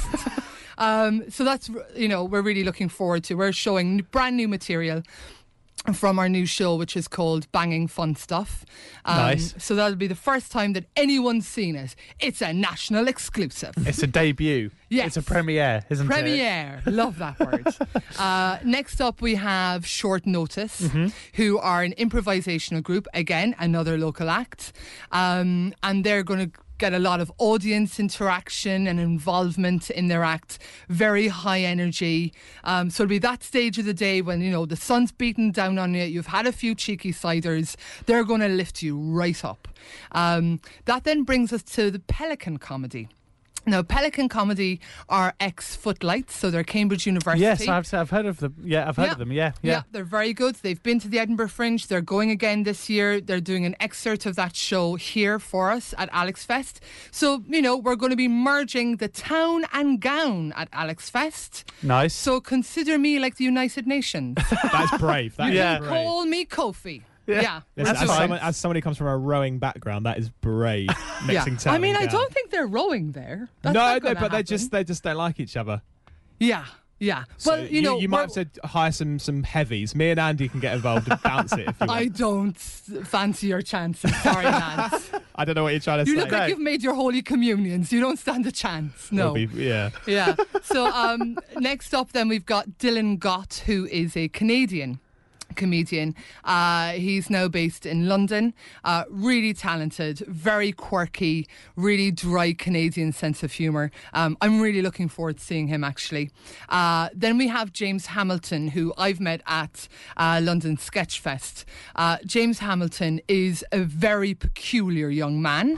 So that's, we're really looking forward to. We're showing brand new material from our new show, which is called Banging Fun Stuff. Nice. So that'll be the first time that anyone's seen it. It's a national exclusive. It's a debut. Yes. It's a premiere, isn't it? Premiere. Love that word. Next up, we have Short Notice, who are an improvisational group. Again, another local act. And they're going to get a lot of audience interaction and involvement in their act. Very high energy. So it'll be that stage of the day when, the sun's beating down on you, you've had a few cheeky ciders, they're going to lift you right up. That then brings us to the Pelican Comedy. Now, Pelican Comedy are ex-Footlights, so they're Cambridge University. Yes, I've heard of them. Yeah, I've heard of them. Yeah. Yeah, they're very good. They've been to the Edinburgh Fringe. They're going again this year. They're doing an excerpt of that show here for us at Alex Fest. So, we're going to be merging the town and gown at Alex Fest. Nice. So consider me like the United Nations. That's brave. You can call me Kofi. Yeah. Listen, That's right. as somebody who comes from a rowing background, that is brave. Mixing I mean, talent I down. don't think they're rowing there. That's No, not no, gonna but they happen. just don't like each other. Yeah. Yeah. So Well, you know, you might have to hire some heavies. Me and Andy can get involved and bounce it if you want. I don't fancy your chances. Sorry, Lance. I don't know what you're trying to You say. look like you've made your holy communions. You don't stand a chance. No. Yeah. Yeah. So next up, then we've got Dylan Gott, who is a Canadian comedian. He's now based in London. Really talented, very quirky, really dry Canadian sense of humour. I'm really looking forward to seeing him, actually. Then we have James Hamilton, who I've met at London Sketchfest. James Hamilton is a very peculiar young man.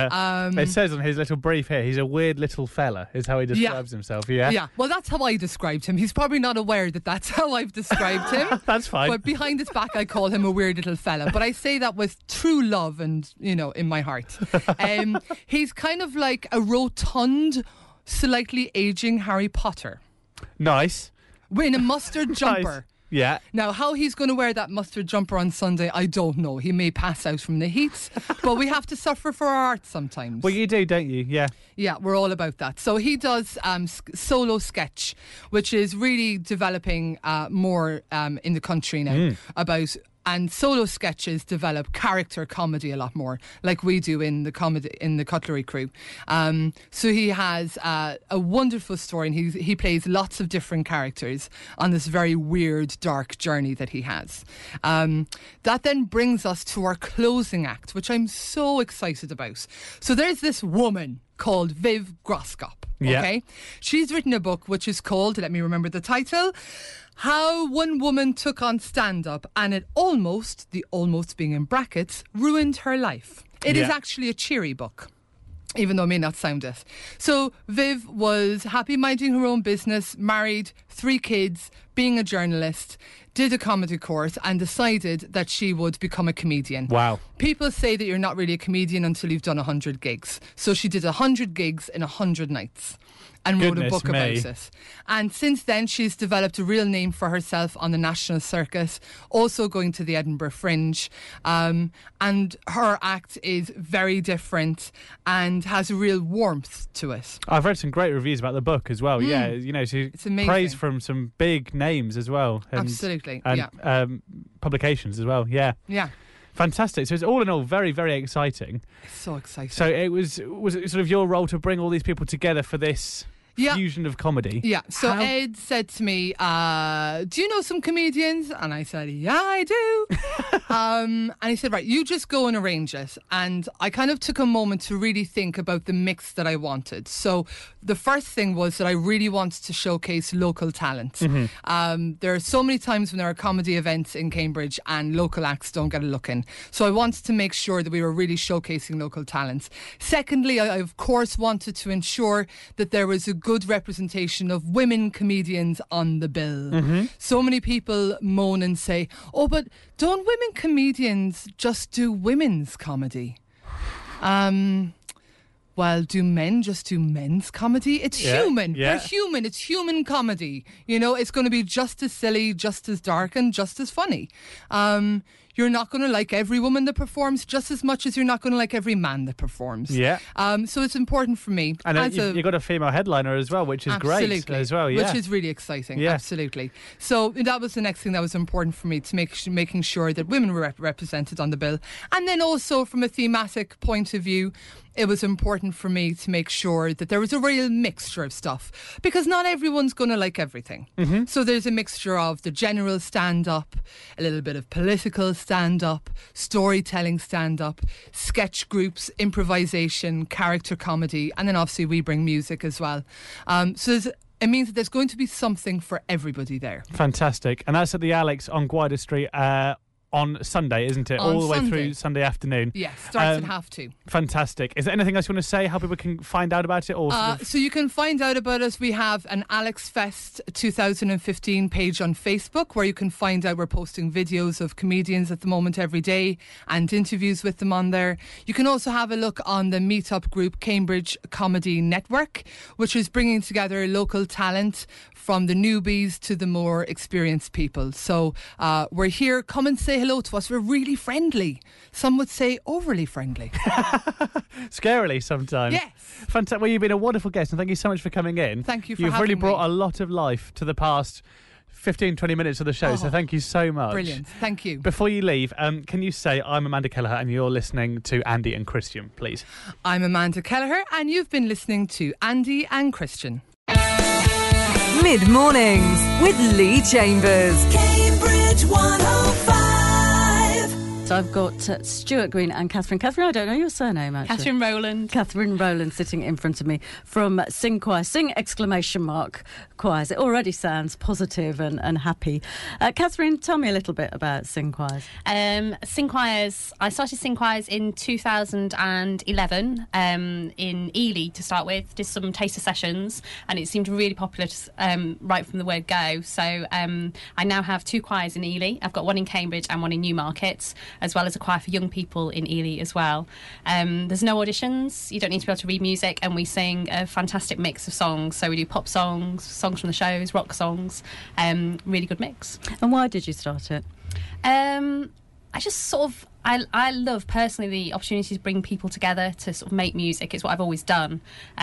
It says on his little brief here, he's a weird little fella, is how he describes himself, yeah? Yeah, well, that's how I described him. He's probably not aware that that's how I've described him. That's fine. But behind his back, I call him a weird little fella. But I say that with true love and, in my heart. He's kind of like a rotund, slightly aging Harry Potter. Nice. In a mustard jumper. Yeah. Now, how he's going to wear that mustard jumper on Sunday, I don't know. He may pass out from the heat, but we have to suffer for our art sometimes. Well, you do, don't you? Yeah. Yeah, we're all about that. So he does solo sketch, which is really developing more in the country now about. And solo sketches develop character comedy a lot more, like we do in the Cutlery Crew. So he has a wonderful story, and he plays lots of different characters on this very weird, dark journey that he has. That then brings us to our closing act, which I'm so excited about. So there's this woman called Viv Groskop. Okay, Yeah. She's written a book which is called, let me remember the title, How One Woman Took on Stand-Up and It Almost, the almost being in brackets, ruined her life. It is actually a cheery book, even though it may not sound it. So Viv was happy minding her own business, married, 3 kids, being a journalist, did a comedy course and decided that she would become a comedian. Wow. People say that you're not really a comedian until you've done 100 gigs. So she did 100 gigs in 100 nights and wrote a Goodness book me. about it. And since then, she's developed a real name for herself on the national circuit, also going to the Edinburgh Fringe. And her act is very different and has a real warmth to it. I've read some great reviews about the book as well. Yeah, she It's amazing. praised from some big names as well. And, Absolutely, and, publications as well, yeah. Yeah. Fantastic. So it's all in all very, very exciting. It's so exciting. So was it sort of your role to bring all these people together for this fusion of comedy? Yeah. So Ed said to me, do you know some comedians? And I said, yeah, I do. And he said, right, you just go and arrange it. And I kind of took a moment to really think about the mix that I wanted. So the first thing was that I really wanted to showcase local talent. There are so many times when there are comedy events in Cambridge and local acts don't get a look in. So I wanted to make sure that we were really showcasing local talents. Secondly, I of course wanted to ensure that there was a good representation of women comedians on the bill. So many people moan and say, oh, but don't women comedians just do women's comedy? Well, do men just do men's comedy? It's human. Yeah. We're human. It's human comedy. It's going to be just as silly, just as dark, and just as funny. You're not going to like every woman that performs just as much as you're not going to like every man that performs. Yeah. So it's important for me. And you've got a female headliner as well, which is Absolutely. great as well. Yeah. Which is really exciting. Yeah. Absolutely. So that was the next thing that was important for me, to making sure that women were represented on the bill. And then also from a thematic point of view, it was important for me to make sure that there was a real mixture of stuff, because not everyone's going to like everything. So there's a mixture of the general stand-up, a little bit of political stand-up, storytelling stand-up, sketch groups, improvisation, character comedy, and then obviously we bring music as well. So it means that there's going to be something for everybody there. Fantastic. And that's at the Alex on Gwydir Street on Sunday, isn't it? On All the way Sunday. through Sunday afternoon. Yes, starts at 2:30. Fantastic. Is there anything else you want to say, how people can find out about it? Or So you can find out about us. We have an Alex Fest 2015 page on Facebook where you can find out we're posting videos of comedians at the moment every day and interviews with them on there. You can also have a look on the meetup group Cambridge Comedy Network, which is bringing together local talent from the newbies to the more experienced people. So we're here. Come and say say hello to us. We're really friendly. Some would say overly friendly. Scarily sometimes. Yes. Fantastic. Well, you've been a wonderful guest, and thank you so much for coming in. Thank you for You've really having brought me. a lot of life to the past 15, 20 minutes of the show, so thank you so much. Brilliant. Thank you. Before you leave, can you say, I'm Amanda Kelleher and you're listening to Andy and Christian, please? I'm Amanda Kelleher and you've been listening to Andy and Christian. Mid-mornings with Lee Chambers. Cambridge 105. So I've got Stuart Green and Catherine. Catherine, I don't know your surname, actually. Catherine Rowland. Catherine Rowland sitting in front of me from Sing Choir. Sing ! Choirs. It already sounds positive and happy. Catherine, tell me a little bit about Sing Choirs. Sing Choirs, I started Sing Choirs in 2011 in Ely to start with. Did some taster sessions and it seemed really popular right from the word go. So I now have 2 choirs in Ely. I've got one in Cambridge and one in Newmarket, as well as a choir for young people in Ely as well. There's no auditions, you don't need to be able to read music, and we sing a fantastic mix of songs. So we do pop songs, songs from the shows, rock songs, really good mix. And why did you start it? I just sort of, I love personally the opportunity to bring people together to sort of make music. It's what I've always done.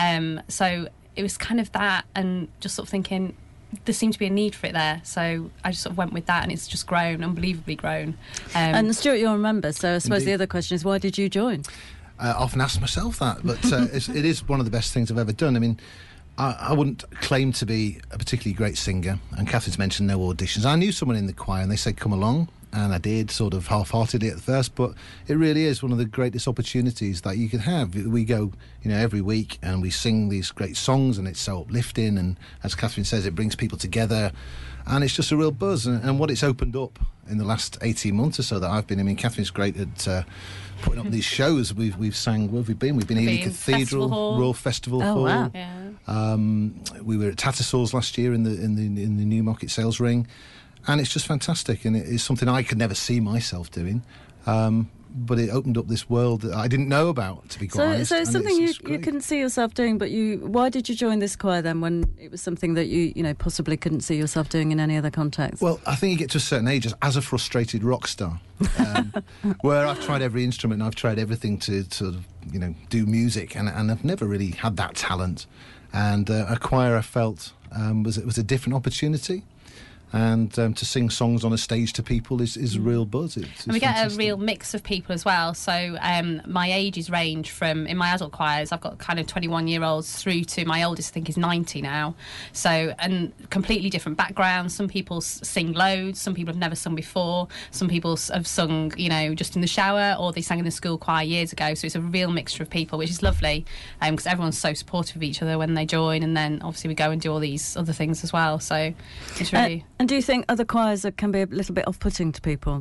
So it was kind of that, and just sort of thinking, there seemed to be a need for it there, so I just sort of went with that, and it's just grown, unbelievably grown. And Stuart, you're a member, so I suppose Indeed. the other question is, why did you join? I often ask myself that, but it is one of the best things I've ever done. I mean, I wouldn't claim to be a particularly great singer, and Catherine's mentioned no auditions. I knew someone in the choir, and they said, come along, and I did, sort of half-heartedly at first, but it really is one of the greatest opportunities that you can have. We go, every week, and we sing these great songs, and it's so uplifting, and as Catherine says, it brings people together, and it's just a real buzz. And what it's opened up in the last 18 months or so that I've been, I mean, Catherine's great at putting up these shows. We've sang, where have we been? We've been Ely Cathedral, Royal Festival Hall. Wow. Yeah. We were at Tattersalls last year in the Newmarket Sales Ring, and it's just fantastic, and it is something I could never see myself doing. But it opened up this world that I didn't know about, to be quite honest. So it's and something it's you couldn't see yourself doing, but why did you join this choir then, when it was something that you possibly couldn't see yourself doing in any other context? Well, I think you get to a certain age as a frustrated rock star, where I've tried every instrument, and I've tried everything to sort of do music, and I've never really had that talent. And a choir, I felt was a different opportunity. And to sing songs on a stage to people is a real buzz. And we get a real mix of people as well. So my ages range from, in my adult choirs, I've got kind of 21-year-olds through to my oldest, I think, is 90 now. So, and completely different backgrounds. Some people sing loads. Some people have never sung before. Some people have sung, just in the shower, or they sang in the school choir years ago. So it's a real mixture of people, which is lovely, because everyone's so supportive of each other when they join. And then obviously we go and do all these other things as well. So it's really... And do you think other choirs can be a little bit off-putting to people?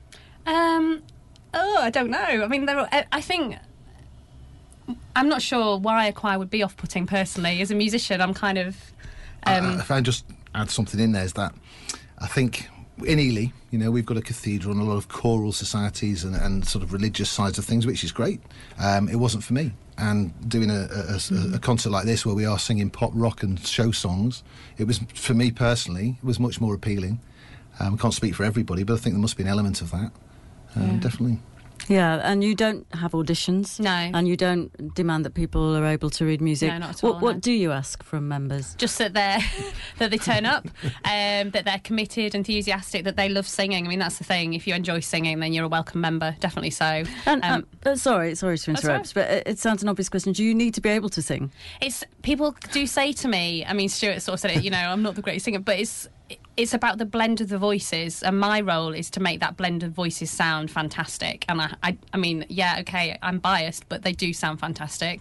I don't know. I mean, I think... I'm not sure why a choir would be off-putting personally. As a musician, I'm kind of... If I just add something in there, is that I think in Ely, we've got a cathedral and a lot of choral societies and sort of religious sides of things, which is great. It wasn't for me. And doing a concert like this, where we are singing pop, rock and show songs, it was, for me personally, it was much more appealing. I can't speak for everybody, but I think there must be an element of that. Definitely. Yeah, and you don't have auditions. No. And you don't demand that people are able to read music. No, not at all. What do you ask from members? Just that they turn up, that they're committed, enthusiastic, that they love singing. I mean, that's the thing. If you enjoy singing, then you're a welcome member, definitely so. And sorry to interrupt, but it sounds an obvious question. Do you need to be able to sing? People do say to me, I mean, Stuart sort of said it, I'm not the greatest singer, but it's about the blend of the voices, and my role is to make that blend of voices sound fantastic. And I mean, yeah, okay, I'm biased, but they do sound fantastic.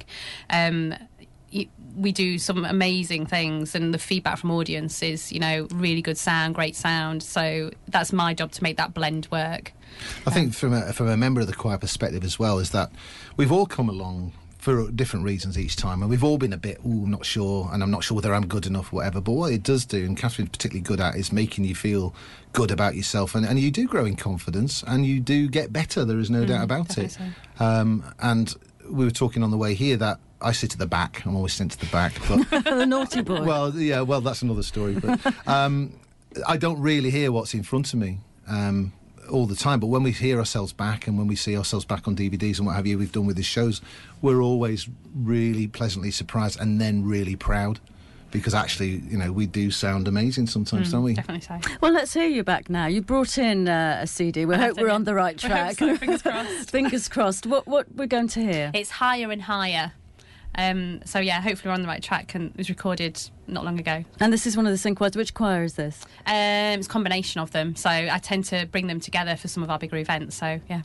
We do some amazing things, and the feedback from audience is, really good sound, great sound. So that's my job, to make that blend work. I think from a member of the choir perspective as well, is that we've all come along for different reasons each time, and we've all been a bit, not sure, and I'm not sure whether I'm good enough, whatever. But what it does do, and Catherine's particularly good at, is making you feel good about yourself, and you do grow in confidence, and you do get better. There is no doubt about it. So. And we were talking on the way here that I sit at the back. I'm always sent to the back. But the naughty boy. Well, yeah. Well, that's another story. But I don't really hear what's in front of me. all the time, but when we hear ourselves back and when we see ourselves back on DVDs and what have you, we've done with these shows, we're always really pleasantly surprised and then really proud. Because actually, we do sound amazing sometimes, don't we? Definitely so. Well, let's hear you back now. You brought in a CD. We hope we're on the right track. So, fingers crossed. Fingers crossed. What we're going to hear? It's Higher and Higher. So yeah, hopefully we're on the right track, and it was recorded not long ago. And this is one of the Sing Choirs. Which choir is this? It's a combination of them. So I tend to bring them together for some of our bigger events. So yeah.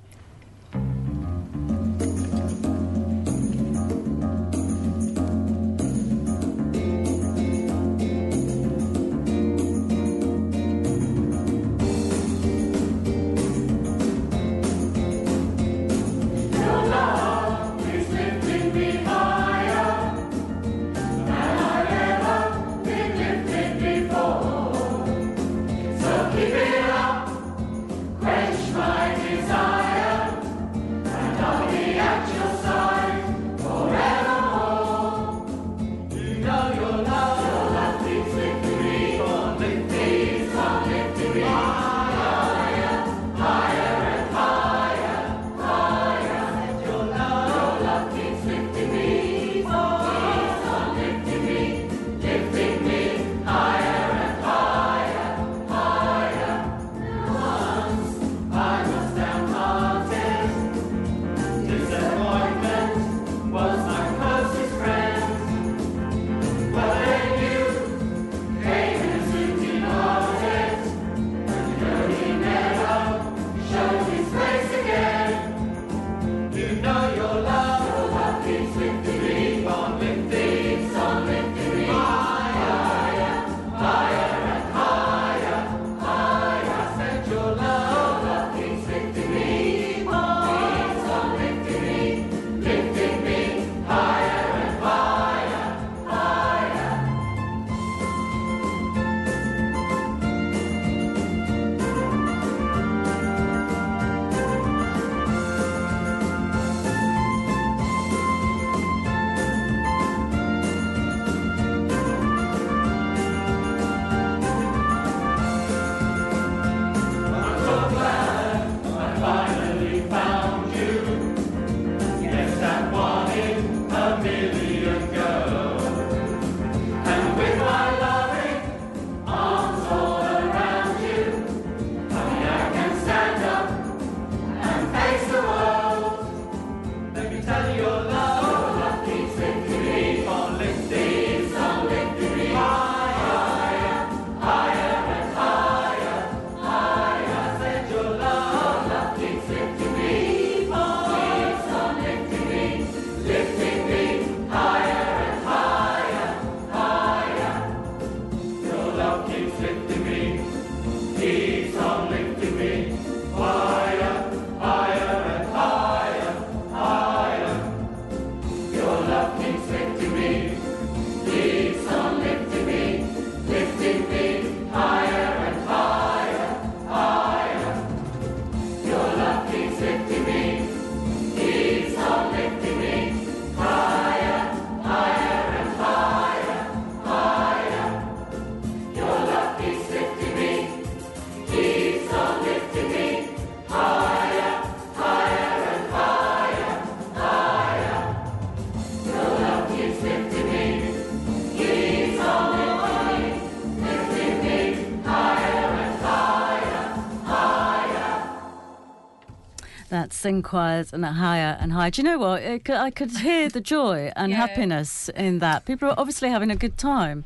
That Sing Choirs and Higher and Higher. Do you know what? I could hear the joy and happiness in that. People are obviously having a good time.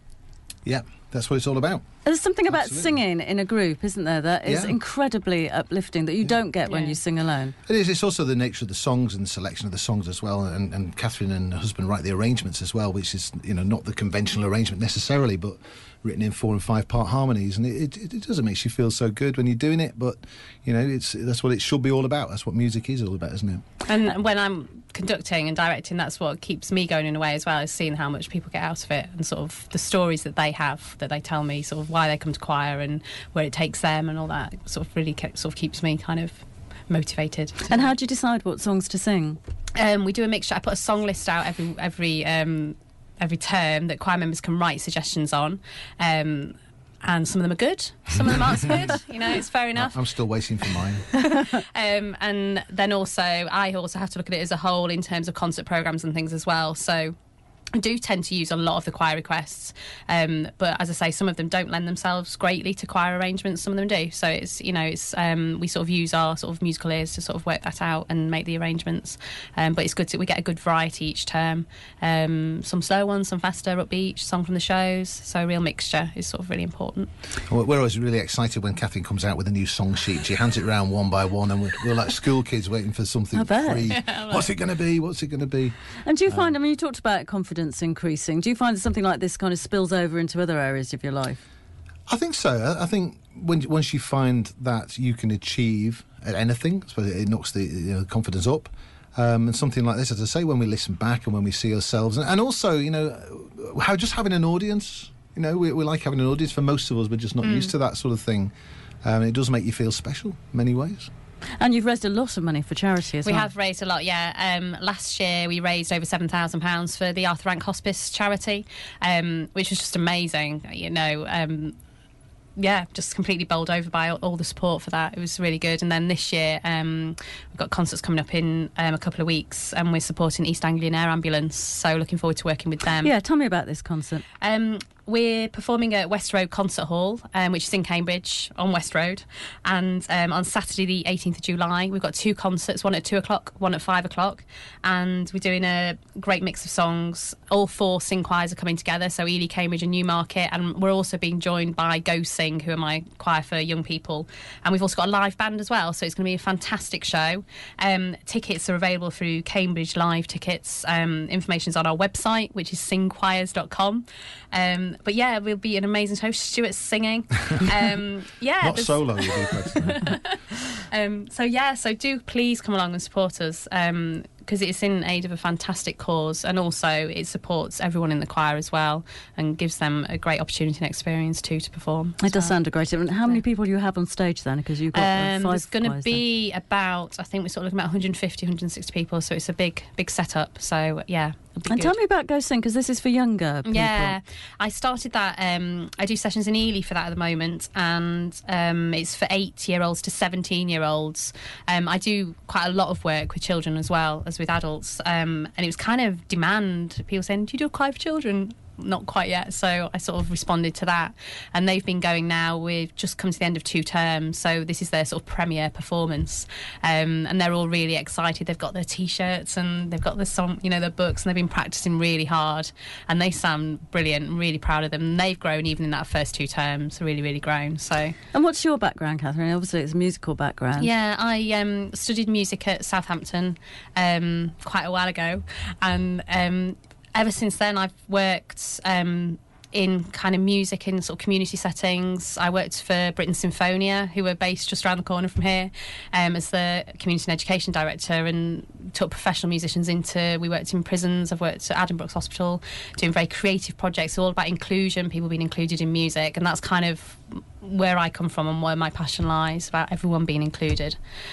Yeah, that's what it's all about. There's something about singing in a group, isn't there, that is incredibly uplifting that you don't get when you sing alone. It is. It's also the nature of the songs and the selection of the songs as well. And Catherine and her husband write the arrangements as well, which is, not the conventional arrangement necessarily, but written in 4 and 5 part harmonies, and it does. It makes you feel so good when you're doing it, but that's what it should be all about. That's what music is all about, isn't it? And when I'm conducting and directing, that's what keeps me going in a way as well, is seeing how much people get out of it and sort of the stories that they have, that they tell me, sort of why they come to choir and where it takes them and all that. Sort of really keeps me kind of motivated. And how do you decide what songs to sing? We do a mixture. I put a song list out every term that choir members can write suggestions on. and some of them are good, some of them aren't so good. You know, it's fair enough. I'm still waiting for mine. And then also, I also have to look at it as a whole in terms of concert programmes and things as well. So I do tend to use a lot of the choir requests, but as I say, some of them don't lend themselves greatly to choir arrangements. Some of them do. So it's, you know, it's we sort of use our sort of musical ears to sort of work that out and make the arrangements. But it's good we get a good variety each term. Some slow ones, some faster, upbeat, song from the shows. So a real mixture is sort of really important. Well, we're always really excited when Catherine comes out with a new song sheet. She hands it around one by one, and we're like school kids waiting for something free. What's it going to be? What's it going to be? And do you find, I mean, you talked about confidence increasing. Do you find that something like this kind of spills over into other areas of your life? I think so. I think once you find that you can achieve at anything, I suppose it knocks the confidence up. And something like this, as I say, when we listen back and when we see ourselves, and also, you know, how just having an audience. You know, we like having an audience. For most of us, we're just not used to that sort of thing. It does make you feel special in many ways. And you've raised a lot of money for charity as well. We have raised a lot, yeah. Last year we raised over £7,000 for the Arthur Rank Hospice charity, which was just amazing, you know. Yeah, just completely bowled over by all the support for that. It was really good. And then this year we've got concerts coming up in a couple of weeks, and we're supporting East Anglian Air Ambulance, so looking forward to working with them. Yeah, tell me about this concert. We're performing at West Road Concert Hall, which is in Cambridge on West Road. And on Saturday, the 18th of July, we've got 2 concerts, one at 2 o'clock, one at 5 o'clock. And we're doing a great mix of songs. All 4 sing choirs are coming together, so Ely, Cambridge and Newmarket. And we're also being joined by Go Sing, who are my choir for young people. And we've also got a live band as well, so it's going to be a fantastic show. Tickets are available through Cambridge Live Tickets. Information's on our website, which is singchoirs.com. But yeah, we'll be an amazing show. Stuart's singing. Not solo, you'll be personally. So do please come along and support us, because it's in aid of a fantastic cause, and also it supports everyone in the choir as well and gives them a great opportunity and experience too to perform. It does sound a great event. How many people do you have on stage then? Because you've got 5 there's going to be about, I think we're sort of looking about 150, 160 people, so it's a big setup. So yeah. And tell me about Go Sing, because this is for younger people. Yeah, I started that. I do sessions in Ely for that at the moment, and it's for 8-year-olds to 17-year-olds. I do quite a lot of work with children as well as with adults, and it was kind of demand. People saying, "Do you do a choir for children?" Not quite yet, so I sort of responded to that, and they've been going now. We've just come to the end of 2 terms, so this is their sort of premiere performance, and they're all really excited. They've got their t-shirts and they've got the song, you know, their books, and they've been practicing really hard, and they sound brilliant. I'm really proud of them. They've grown even in that first 2 terms, really, really grown. So. And what's your background, Catherine? Obviously, it's a musical background. Yeah, I studied music at Southampton quite a while ago, and ever since then, I've worked in kind of music in sort of community settings. I worked for Britain Symphonia, who were based just around the corner from here, as the community and education director, and took professional musicians into. We worked in prisons. I've worked at Addenbrooke's Hospital, doing very creative projects, all about inclusion, people being included in music, and that's kind of where I come from and where my passion lies, about everyone being included.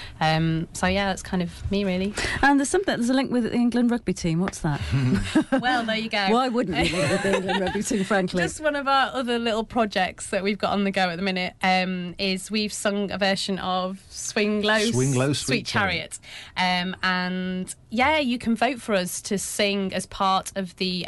So yeah, that's kind of me really. And there's a link with the England rugby team. What's that? Well, there you go. Why wouldn't you link with the England rugby team, frankly? Just one of our other little projects that we've got on the go at the minute is we've sung a version of Swing Low, Sweet Chariot. And yeah, you can vote for us to sing as part of the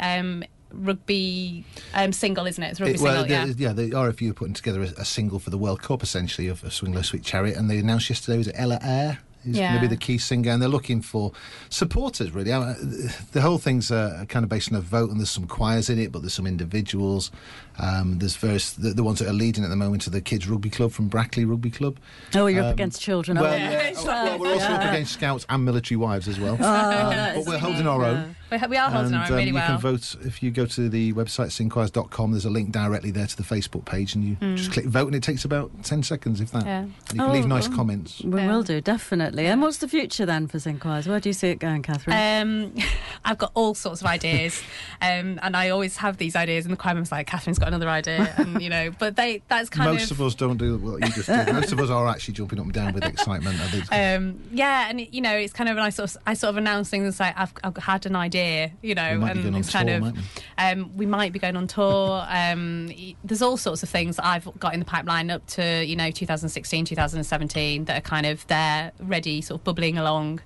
rugby single, isn't it? It's a rugby single, the RFU are putting together a single for the World Cup, essentially, of Swing Low, Sweet Chariot, and they announced yesterday, was it Ella Eyre? Who's going to be the key singer, and they're looking for supporters, really. The whole thing's kind of based on a vote, and there's some choirs in it, but there's some individuals. There's various, the ones that are leading at the moment are the Kids Rugby Club from Brackley Rugby Club. Oh, you're up against children, aren't you? Well, we're also up against Scouts and military wives as well. But we're holding our own. We are holding our own really well. You can vote if you go to the website singchoirs.com. There's a link directly there to the Facebook page, and you just click vote, and it takes about 10 seconds, if that. Yeah. And you can leave nice comments. We will do, definitely. And what's the future then for Sing Choirs? Where do you see it going, Catherine? I've got all sorts of ideas, and I always have these ideas, and the choir member's like, Catherine's got another idea, and you know, but that's kind most of us don't do what you just did. Most of us are actually jumping up and down with excitement. Yeah, and you know, it's kind of, and I sort of announce things like, I've had an idea idea, you know. We might be and going on it's kind tour, of mightn't we might be going on tour. There's all sorts of things that I've got in the pipeline up to 2016, 2017 that are kind of there, ready, sort of bubbling along.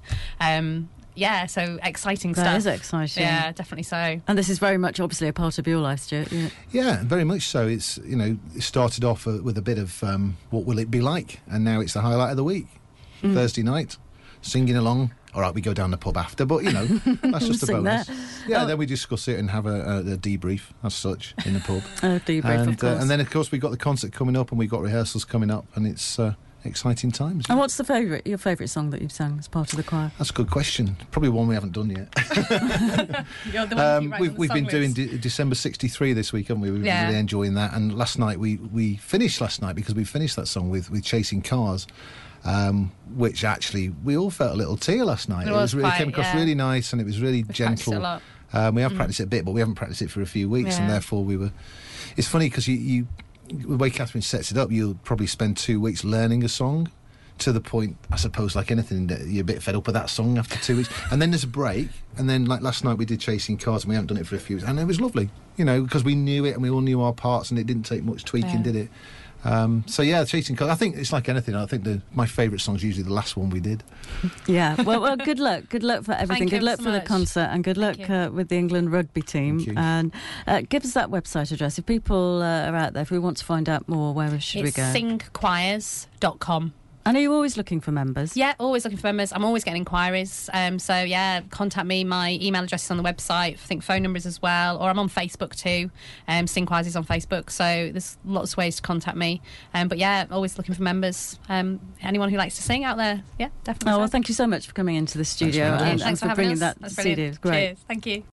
Yeah, so exciting stuff. That is exciting. Yeah, definitely so. And this is very much, obviously, a part of your life, Stuart. Yeah, very much so. It's, it started off with a bit of what will it be like, and now it's the highlight of the week. Thursday night, singing along. All right, we go down the pub after, but that's just a bonus. Yeah, then we discuss it and have a debrief as such in the pub. A debrief, of course. And then, of course, we've got the concert coming up, and we've got rehearsals coming up, and it's exciting times. And what's your favourite song that you've sung as part of the choir? That's a good question. Probably one we haven't done yet. You're the one who writes we've been doing list. December 63 this week, haven't we? We've been really enjoying that. And last night, we finished last night because we finished that song with Chasing Cars. Which actually we all felt a little tear last night. It came across really nice, and it was really gentle. Practiced a lot. We have practiced it a bit, but we haven't practiced it for a few weeks, and therefore we were. It's funny because you the way Catherine sets it up, you'll probably spend 2 weeks learning a song, to the point, I suppose, like anything, that you're a bit fed up with that song after 2 weeks, and then there's a break, and then like last night we did Chasing Cars, and we haven't done it for a few weeks, and it was lovely, because we knew it and we all knew our parts, and it didn't take much tweaking, did it? Chasing Cars, I think it's like anything. I think my favourite song is usually the last one we did. Yeah, well, good luck. Good luck for everything. Good luck for the concert, and good luck with the England rugby team. And give us that website address. If people are out there, if we want to find out more, where should we go? singchoirs.com. And are you always looking for members? Yeah, always looking for members. I'm always getting inquiries. Contact me. My email address is on the website. I think phone numbers as well. Or I'm on Facebook too. Sing Choirs is on Facebook. So there's lots of ways to contact me. Always looking for members. Anyone who likes to sing out there, definitely. Oh, well, thank you so much for coming into the studio. Thanks for bringing having us. that CD. It was great. Cheers. Thank you.